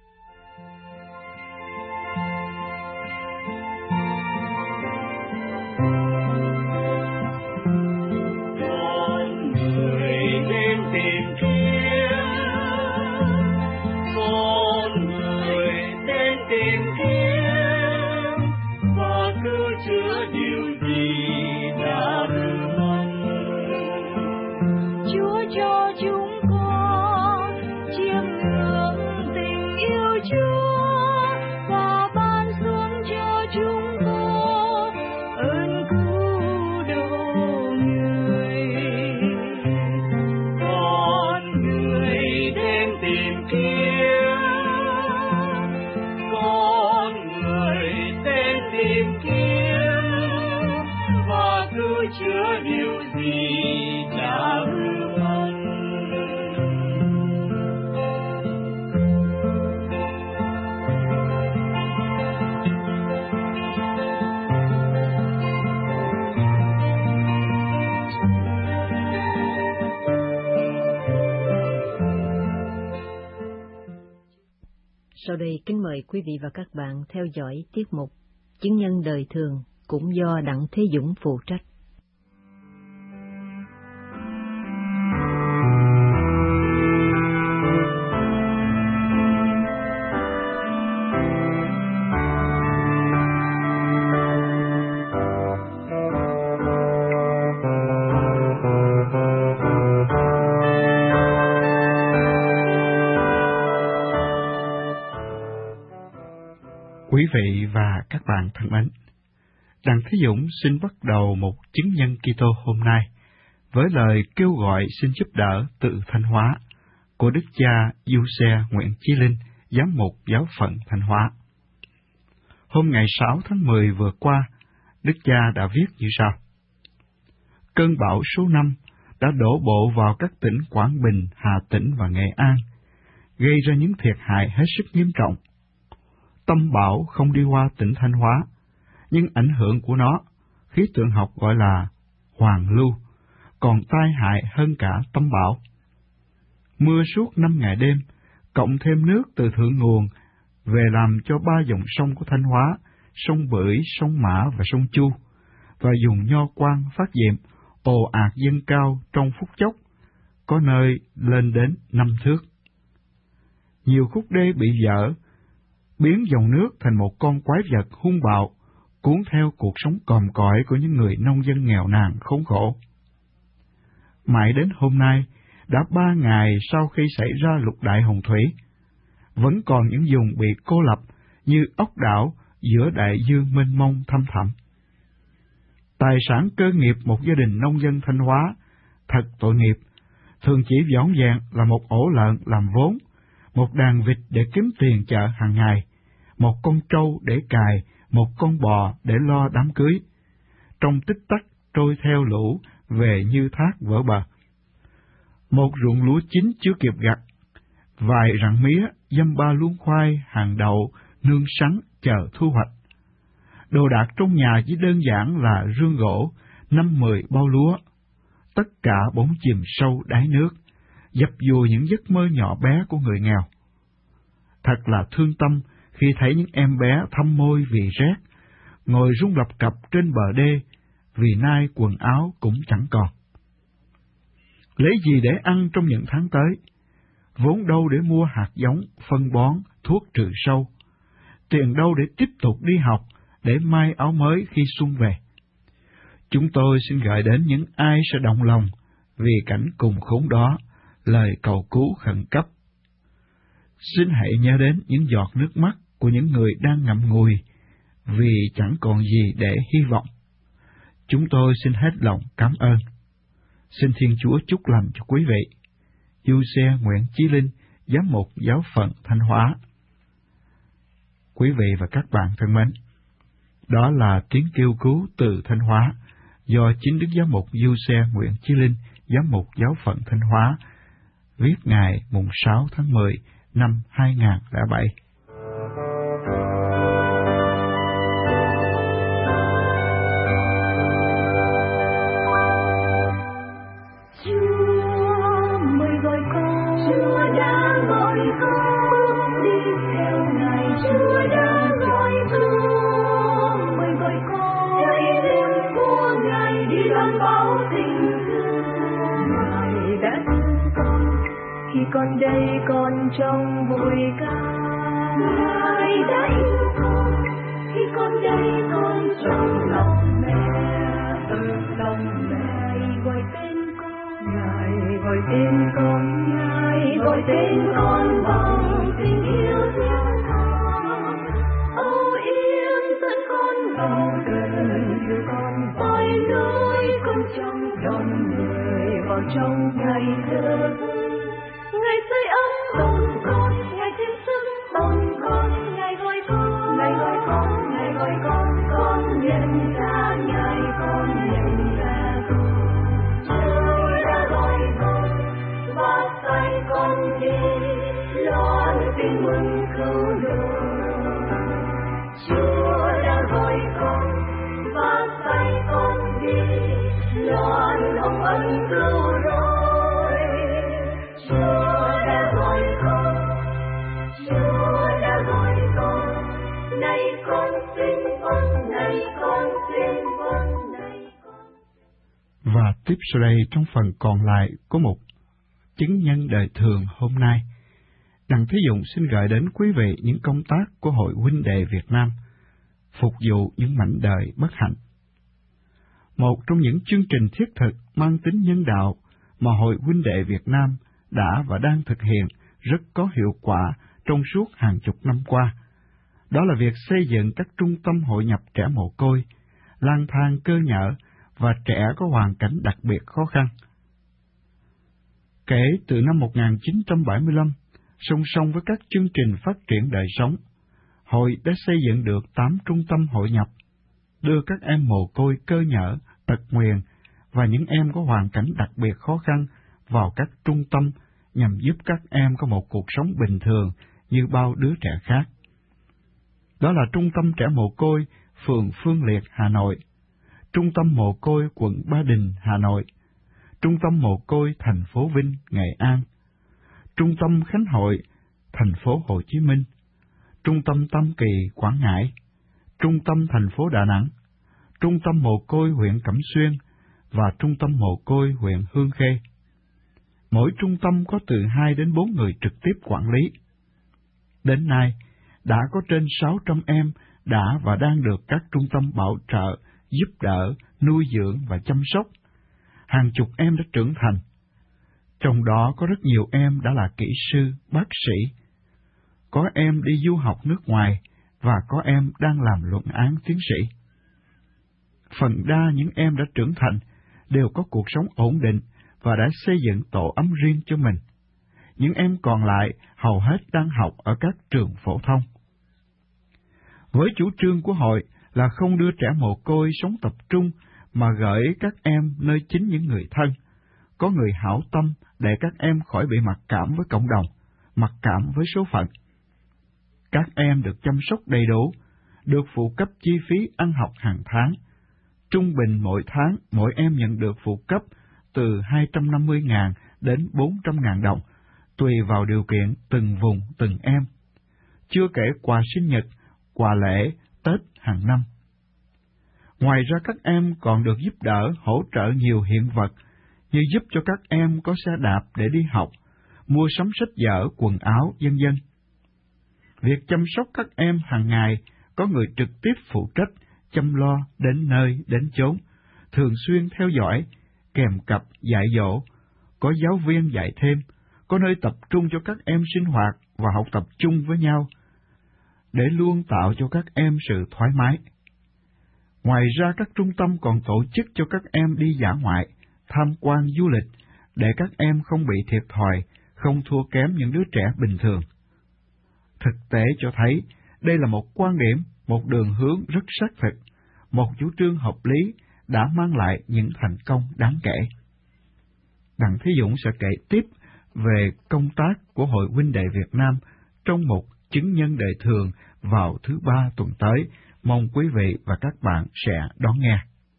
Sau đây kính mời quý vị và các bạn theo dõi tiết mục Chứng nhân đời thường cũng do Đặng Thế Dũng phụ trách. Quý vị và các bạn thân mến, Đặng Thế Dũng xin bắt đầu một chứng nhân Kitô hôm nay với lời kêu gọi xin giúp đỡ từ Thanh Hóa của Đức cha Giuse Nguyễn Chí Linh, giám mục giáo phận Thanh Hóa. Hôm ngày 6 tháng 10 vừa qua, Đức cha đã viết như sau: Cơn bão số 5 đã đổ bộ vào các tỉnh Quảng Bình, Hà Tĩnh và Nghệ An, gây ra những thiệt hại hết sức nghiêm trọng. Tâm bão không đi qua tỉnh Thanh Hóa, nhưng ảnh hưởng của nó, khí tượng học gọi là hoàn lưu, còn tai hại hơn cả tâm bão. Mưa suốt 5 ngày đêm, cộng thêm nước từ thượng nguồn về làm cho 3 dòng sông của Thanh Hóa, sông Bưởi, sông Mã và sông Chu, và dùng Nho Quan phát diệm, ồ ạt dâng cao trong phút chốc, có nơi lên đến 5 thước. Nhiều khúc đê bị dở, biến dòng nước thành một con quái vật hung bạo, cuốn theo cuộc sống còm cõi của những người nông dân nghèo nàn khốn khổ. Mãi đến hôm nay, đã 3 ngày sau khi xảy ra lục đại hồng thủy, vẫn còn những vùng bị cô lập như ốc đảo giữa đại dương mênh mông thăm thẳm. Tài sản cơ nghiệp một gia đình nông dân Thanh Hóa thật tội nghiệp, thường chỉ vỏn vẹn là một ổ lợn làm vốn, một đàn vịt để kiếm tiền chợ hàng ngày, một con trâu để cài, một con bò để lo đám cưới. Trong tích tắc trôi theo lũ về như thác vỡ bờ. Một ruộng lúa chín chưa kịp gặt, vài rặng mía, dăm ba luống khoai, hàng đậu, nương sắn chờ thu hoạch. Đồ đạc trong nhà chỉ đơn giản là rương gỗ, 5-10 bao lúa. Tất cả bỗng chìm sâu đáy nước, dập dùa những giấc mơ nhỏ bé của người nghèo. Thật là thương tâm khi thấy những em bé thâm môi vì rét, ngồi run lập cập trên bờ đê, vì nay quần áo cũng chẳng còn. Lấy gì để ăn trong những tháng tới? Vốn đâu để mua hạt giống, phân bón, thuốc trừ sâu? Tiền đâu để tiếp tục đi học, để may áo mới khi xuân về? Chúng tôi xin gửi đến những ai sẽ động lòng vì cảnh cùng khốn đó, lời cầu cứu khẩn cấp. Xin hãy nhớ đến những giọt nước mắt của những người đang ngậm ngùi vì chẳng còn gì để hy vọng. Chúng tôi xin hết lòng cảm ơn. Xin Thiên Chúa chúc lành cho quý vị. Du-xe Nguyễn Chí Linh, Giám mục Giáo phận Thanh Hóa. Quý vị và các bạn thân mến, đó là tiếng kêu cứu từ Thanh Hóa do chính Đức Giám mục Du-xe Nguyễn Chí Linh, Giám mục Giáo phận Thanh Hóa, viết ngày mùng 6 tháng 10 năm 2007. Con đây con trong vui ca, Ngài đã yêu con. Khi con đây con trong lòng mẹ, lòng mẹ gọi tên con, Ngài gọi tên con, Ngài gọi tên con bằng tình yêu thương con. Âu yếm dẫn con vào gần con, vài nơi con trong lòng người vào trong ngày thơ. Ngài sưởi ấm lòng con, Ngài thêm sức lòng con, Ngài gọi con, Ngài gọi con, Ngài gọi con nhận ra Ngài, con nhận ra con. Chúa đã gọi con, và tay con đi, loan tin mừng cứu độ. Chúa đã gọi con, và tay con đi, loan hồng ân cứu độ. Và tiếp sau đây trong phần còn lại có một chứng nhân đời thường hôm nay. Đặng Thế Dụng xin gửi đến quý vị những công tác của Hội Huynh Đệ Việt Nam, phục vụ những mảnh đời bất hạnh. Một trong những chương trình thiết thực mang tính nhân đạo mà Hội Huynh Đệ Việt Nam đã và đang thực hiện rất có hiệu quả trong suốt hàng chục năm qua, đó là việc xây dựng các trung tâm hội nhập trẻ mồ côi, lang thang cơ nhở và trẻ có hoàn cảnh đặc biệt khó khăn. Kể từ năm 1975, song song với các chương trình phát triển đời sống, Hội đã xây dựng được 8 trung tâm hội nhập, đưa các em mồ côi cơ nhở, tật nguyền và những em có hoàn cảnh đặc biệt khó khăn vào các trung tâm nhằm giúp các em có một cuộc sống bình thường như bao đứa trẻ khác. Đó là Trung tâm Trẻ Mồ Côi, phường Phương Liệt, Hà Nội, Trung tâm Mồ Côi, quận Ba Đình, Hà Nội, Trung tâm Mồ Côi, thành phố Vinh, Nghệ An, Trung tâm Khánh Hội, thành phố Hồ Chí Minh, Trung tâm Tam Kỳ, Quảng Ngãi, Trung tâm thành phố Đà Nẵng, Trung tâm Mồ Côi huyện Cẩm Xuyên và Trung tâm Mồ Côi huyện Hương Khê. Mỗi trung tâm có từ 2 đến 4 người trực tiếp quản lý. Đến nay, đã có trên 600 em đã và đang được các trung tâm bảo trợ, giúp đỡ, nuôi dưỡng và chăm sóc. Hàng chục em đã trưởng thành. Trong đó có rất nhiều em đã là kỹ sư, bác sĩ. Có em đi du học nước ngoài và có em đang làm luận án tiến sĩ. Phần đa những em đã trưởng thành đều có cuộc sống ổn định và đã xây dựng tổ ấm riêng cho mình. Những em còn lại hầu hết đang học ở các trường phổ thông. Với chủ trương của hội là không đưa trẻ mồ côi sống tập trung mà gửi các em nơi chính những người thân, có người hảo tâm để các em khỏi bị mặc cảm với cộng đồng, mặc cảm với số phận. Các em được chăm sóc đầy đủ, được phụ cấp chi phí ăn học hàng tháng. Trung bình mỗi tháng mỗi em nhận được phụ cấp từ 250.000 đến 400.000 đồng, tùy vào điều kiện từng vùng từng em. Chưa kể quà sinh nhật, quà lễ, Tết hàng năm. Ngoài ra các em còn được giúp đỡ, hỗ trợ nhiều hiện vật, như giúp cho các em có xe đạp để đi học, mua sắm sách vở, quần áo, vân vân. Việc chăm sóc các em hàng ngày có người trực tiếp phụ trách, chăm lo đến nơi đến chốn, thường xuyên theo dõi, kèm cặp dạy dỗ, có giáo viên dạy thêm, có nơi tập trung cho các em sinh hoạt và học tập chung với nhau. để luôn tạo cho các em sự thoải mái. Ngoài ra, các trung tâm còn tổ chức cho các em đi dã ngoại, tham quan du lịch, để các em không bị thiệt thòi, không thua kém những đứa trẻ bình thường. Thực tế cho thấy, đây là một quan điểm, một đường hướng rất xác thực, một chủ trương hợp lý đã mang lại những thành công đáng kể. Đặng Thế Dũng sẽ kể tiếp về công tác của Hội Huynh đệ Việt Nam trong một chứng nhân đời thường vào thứ Ba tuần tới. Mong quý vị và các bạn sẽ đón nghe.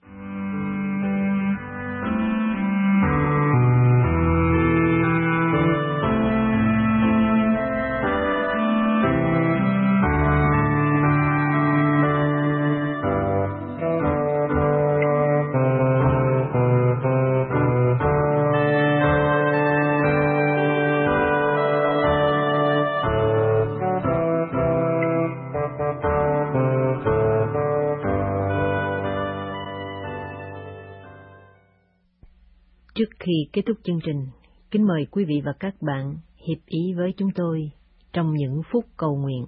Trước khi kết thúc chương trình, kính mời quý vị và các bạn hiệp ý với chúng tôi trong những phút cầu nguyện.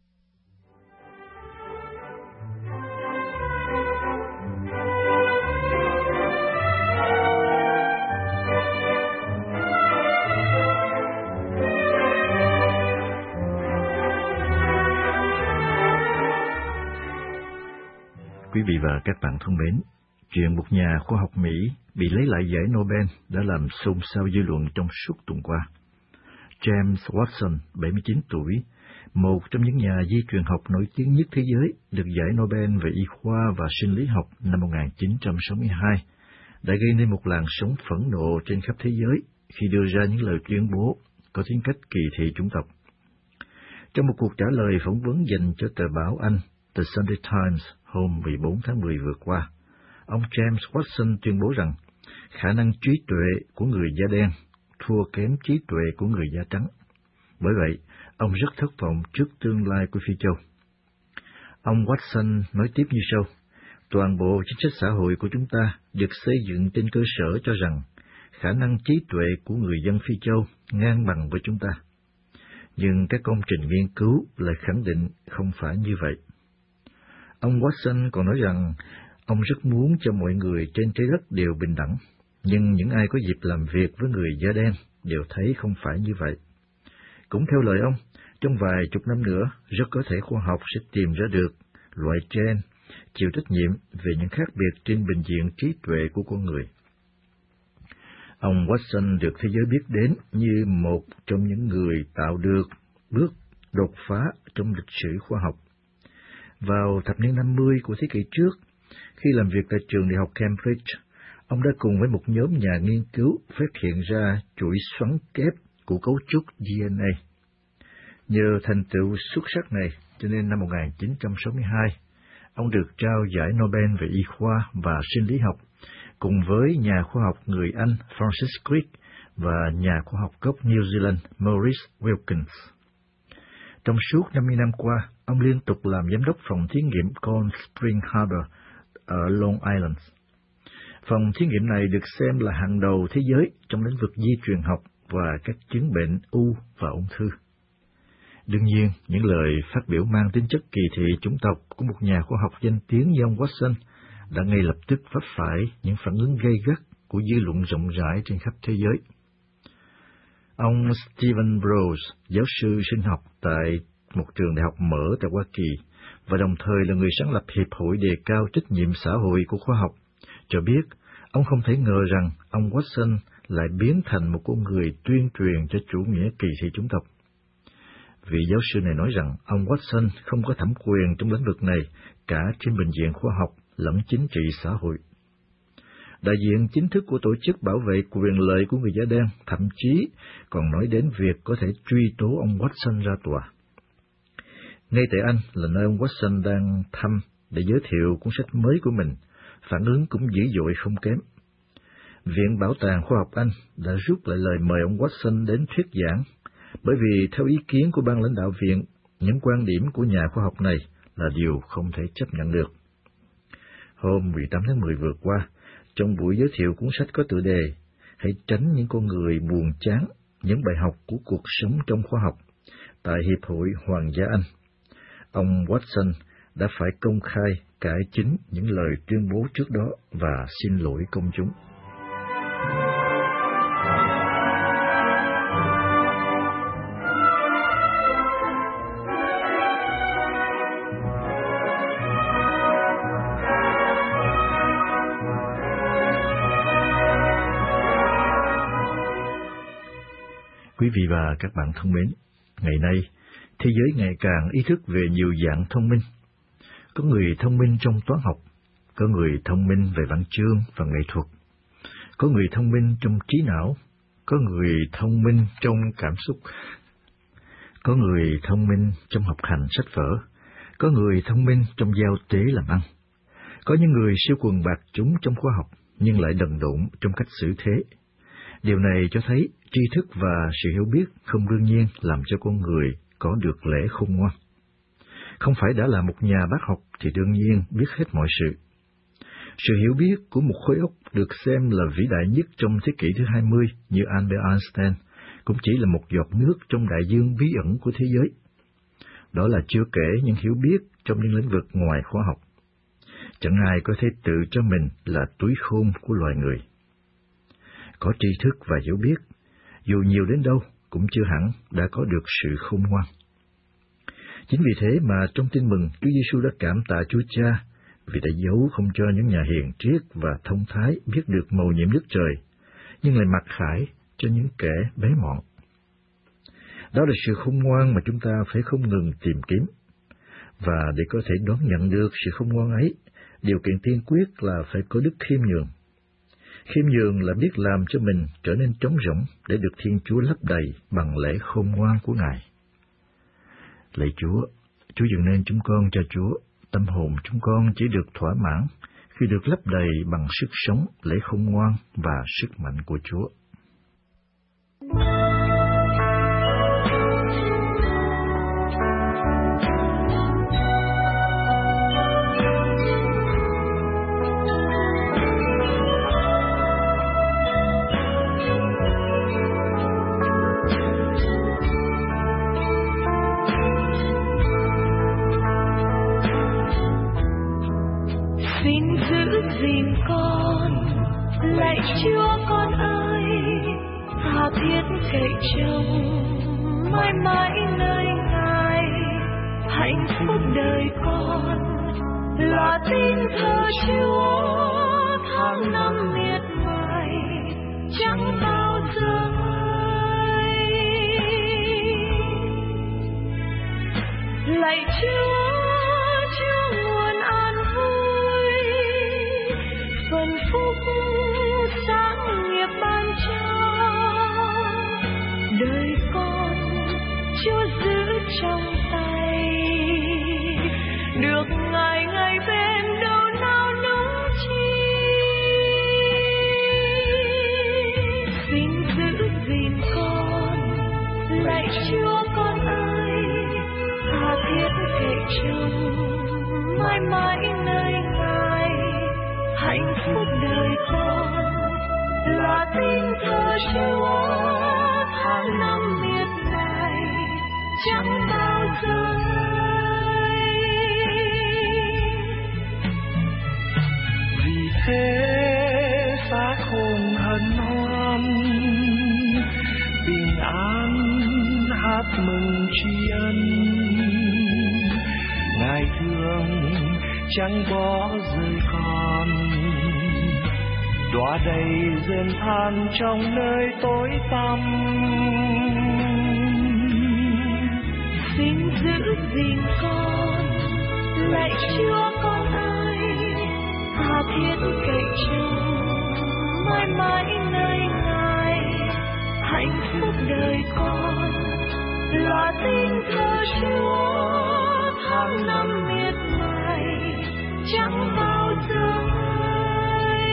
Quý vị và các bạn thân mến, chuyện một nhà khoa học Mỹ bị lấy lại giải Nobel đã làm xôn xao dư luận trong suốt tuần qua. James Watson, 79 tuổi, một trong những nhà di truyền học nổi tiếng nhất thế giới, được giải Nobel về y khoa và sinh lý học năm 1962, đã gây nên một làn sóng phẫn nộ trên khắp thế giới khi đưa ra những lời tuyên bố có tính cách kỳ thị chủng tộc. Trong một cuộc trả lời phỏng vấn dành cho tờ báo Anh The Sunday Times hôm 14 tháng 10 vừa qua, ông James Watson tuyên bố rằng khả năng trí tuệ của người da đen thua kém trí tuệ của người da trắng. Bởi vậy, ông rất thất vọng trước tương lai của Phi Châu. Ông Watson nói tiếp như sau: toàn bộ chính sách xã hội của chúng ta được xây dựng trên cơ sở cho rằng khả năng trí tuệ của người dân Phi Châu ngang bằng với chúng ta. Nhưng các công trình nghiên cứu lại khẳng định không phải như vậy. Ông Watson còn nói rằng ông rất muốn cho mọi người trên trái đất đều bình đẳng, nhưng những ai có dịp làm việc với người da đen đều thấy không phải như vậy. Cũng theo lời ông, trong vài chục năm nữa, rất có thể khoa học sẽ tìm ra được loại gen chịu trách nhiệm về những khác biệt trên bình diện trí tuệ của con người. Ông Watson được thế giới biết đến như một trong những người tạo được bước đột phá trong lịch sử khoa học. Vào thập niên 50 của thế kỷ trước, khi làm việc tại trường đại học Cambridge, ông đã cùng với một nhóm nhà nghiên cứu phát hiện ra chuỗi xoắn kép của cấu trúc DNA. Nhờ thành tựu xuất sắc này, cho nên năm 1962, ông được trao giải Nobel về y khoa và sinh lý học, cùng với nhà khoa học người Anh Francis Crick và nhà khoa học gốc New Zealand Maurice Wilkins. Trong suốt 50 năm qua, ông liên tục làm giám đốc phòng thí nghiệm Cold Spring Harbor ở Long Island. Phòng thí nghiệm này được xem là hàng đầu thế giới trong lĩnh vực di truyền học và các chứng bệnh u và ung thư. Đương nhiên, những lời phát biểu mang tính chất kỳ thị chủng tộc của một nhà khoa học danh tiếng như ông Watson đã ngay lập tức vấp phải những phản ứng gay gắt của dư luận rộng rãi trên khắp thế giới. Ông Stephen Brose, giáo sư sinh học tại một trường đại học mở tại Hoa Kỳ, và đồng thời là người sáng lập Hiệp hội đề cao trách nhiệm xã hội của khoa học, cho biết ông không thể ngờ rằng ông Watson lại biến thành một con người tuyên truyền cho chủ nghĩa kỳ thị chủng tộc. Vị giáo sư này nói rằng ông Watson không có thẩm quyền trong lĩnh vực này cả trên bình diện khoa học lẫn chính trị xã hội. Đại diện chính thức của tổ chức bảo vệ quyền lợi của người da đen thậm chí còn nói đến việc có thể truy tố ông Watson ra tòa. Ngay tại Anh là nơi ông Watson đang thăm để giới thiệu cuốn sách mới của mình, phản ứng cũng dữ dội không kém. Viện Bảo tàng Khoa học Anh đã rút lại lời mời ông Watson đến thuyết giảng, bởi vì theo ý kiến của ban lãnh đạo viện, những quan điểm của nhà khoa học này là điều không thể chấp nhận được. Hôm 18 tháng 10 vừa qua, trong buổi giới thiệu cuốn sách có tựa đề "Hãy tránh những con người buồn chán, những bài học của cuộc sống trong khoa học" tại Hiệp hội Hoàng gia Anh, Ông Watson đã phải công khai cải chính những lời tuyên bố trước đó và xin lỗi công chúng. Quý vị và các bạn thân mến, ngày nay, thế giới ngày càng ý thức về nhiều dạng thông minh. Có người thông minh trong toán học, có người thông minh về văn chương và nghệ thuật, có người thông minh trong trí não, có người thông minh trong cảm xúc, có người thông minh trong học hành sách vở, có người thông minh trong giao tế làm ăn. Có những người siêu quần bạt chúng trong khoa học, nhưng lại đần độn trong cách xử thế. Điều này cho thấy tri thức và sự hiểu biết không đương nhiên làm cho con người có được lẽ khôn ngoan. Không phải đã là một nhà bác học thì đương nhiên biết hết mọi sự. Sự hiểu biết của một khối óc được xem là vĩ đại nhất trong thế kỷ thứ 20 như Albert Einstein cũng chỉ là một giọt nước trong đại dương bí ẩn của thế giới. Đó là chưa kể những hiểu biết trong những lĩnh vực ngoài khoa học. Chẳng ai có thể tự cho mình là túi khôn của loài người. Có tri thức và hiểu biết, dù nhiều đến đâu cũng chưa hẳn đã có được sự khôn ngoan. Chính vì thế mà trong Tin mừng, Chúa Giêsu đã cảm tạ Chúa Cha vì đã giấu không cho những nhà hiền triết và thông thái biết được mầu nhiệm Đức Trời, nhưng lại mặc khải cho những kẻ bé mọn. Đó là sự khôn ngoan mà chúng ta phải không ngừng tìm kiếm. Và để có thể đón nhận được sự khôn ngoan ấy, điều kiện tiên quyết là phải có đức khiêm nhường. Khiêm nhường là biết làm cho mình trở nên trống rỗng để được Thiên Chúa lấp đầy bằng lẽ khôn ngoan của Ngài. Lạy Chúa, Chúa dựng nên chúng con cho Chúa, tâm hồn chúng con chỉ được thỏa mãn khi được lấp đầy bằng sức sống, lẽ khôn ngoan và sức mạnh của Chúa. Chúa con ơi, tha thiết cậy trông mãi mãi nơi Ngài, hạnh phúc đời con là tin thờ Chúa, tháng năm miệt mài chẳng bao giờ nguôi. Lạy Chúa, Chúa nguồn an vui, phần phúc sáng nghiệp ban cho đời con, Chúa giữ trong tay, được Ngài ngày bên đâu nào nung chi. Xin giữ gìn con, lạy Chúa con ơi, tha thiết cậy trông mãi mãi nơi Ngài, hạnh phúc đời con là tin thờ Chúa, tháng năm miệt mài chẳng bao giờ nguôi. Vì thế xác hồn hân hoan, bình an hát mừng tri ân, Ngài thương chẳng bỏ rơi con, đóa đầy rên than trong nơi tối tăm. Xin giữ gìn con, lạy Chúa con ơi, tha thiết cậy trông mãi mãi nơi Ngài, hạnh phúc đời con là tin thờ Chúa, tháng năm miệt mài chẳng bao giờ nguôi.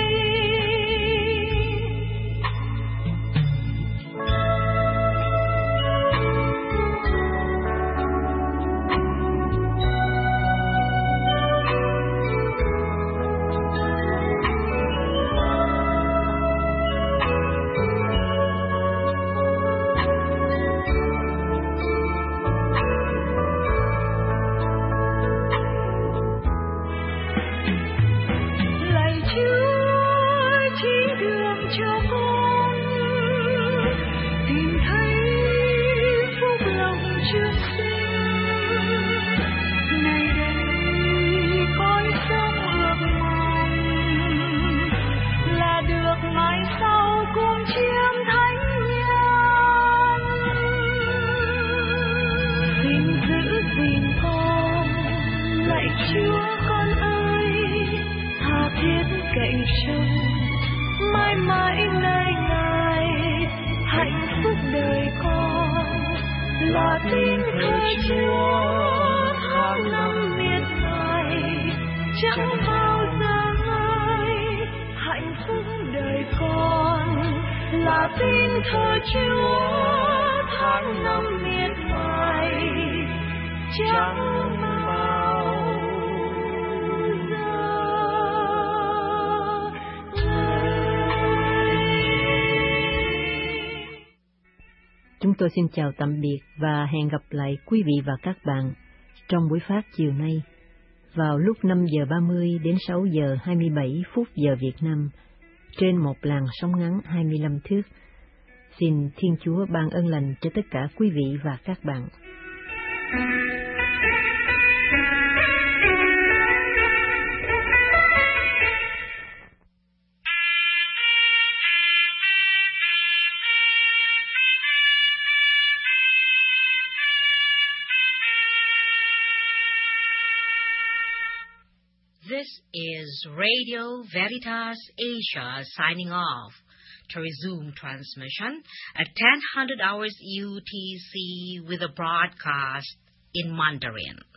cạnh trông mãi mãi ngày ngày, hạnh phúc đời con là tiếng thơ Chúa tháng năm miệt mài chẳng bao giờ ngơi. Hạnh phúc đời con là tiếng thơ Chúa tháng năm miệt mài chẳng bao giờ ngơi. Chúng tôi xin chào tạm biệt và hẹn gặp lại quý vị và các bạn trong buổi phát chiều nay vào lúc 5 giờ 30 đến 6 giờ 27 phút giờ Việt Nam trên một làn sóng ngắn 25 thước. Xin Thiên Chúa ban ơn lành cho tất cả quý vị và các bạn. This is Radio Veritas Asia signing off. To resume transmission at 10:00 hours UTC with a broadcast in Mandarin.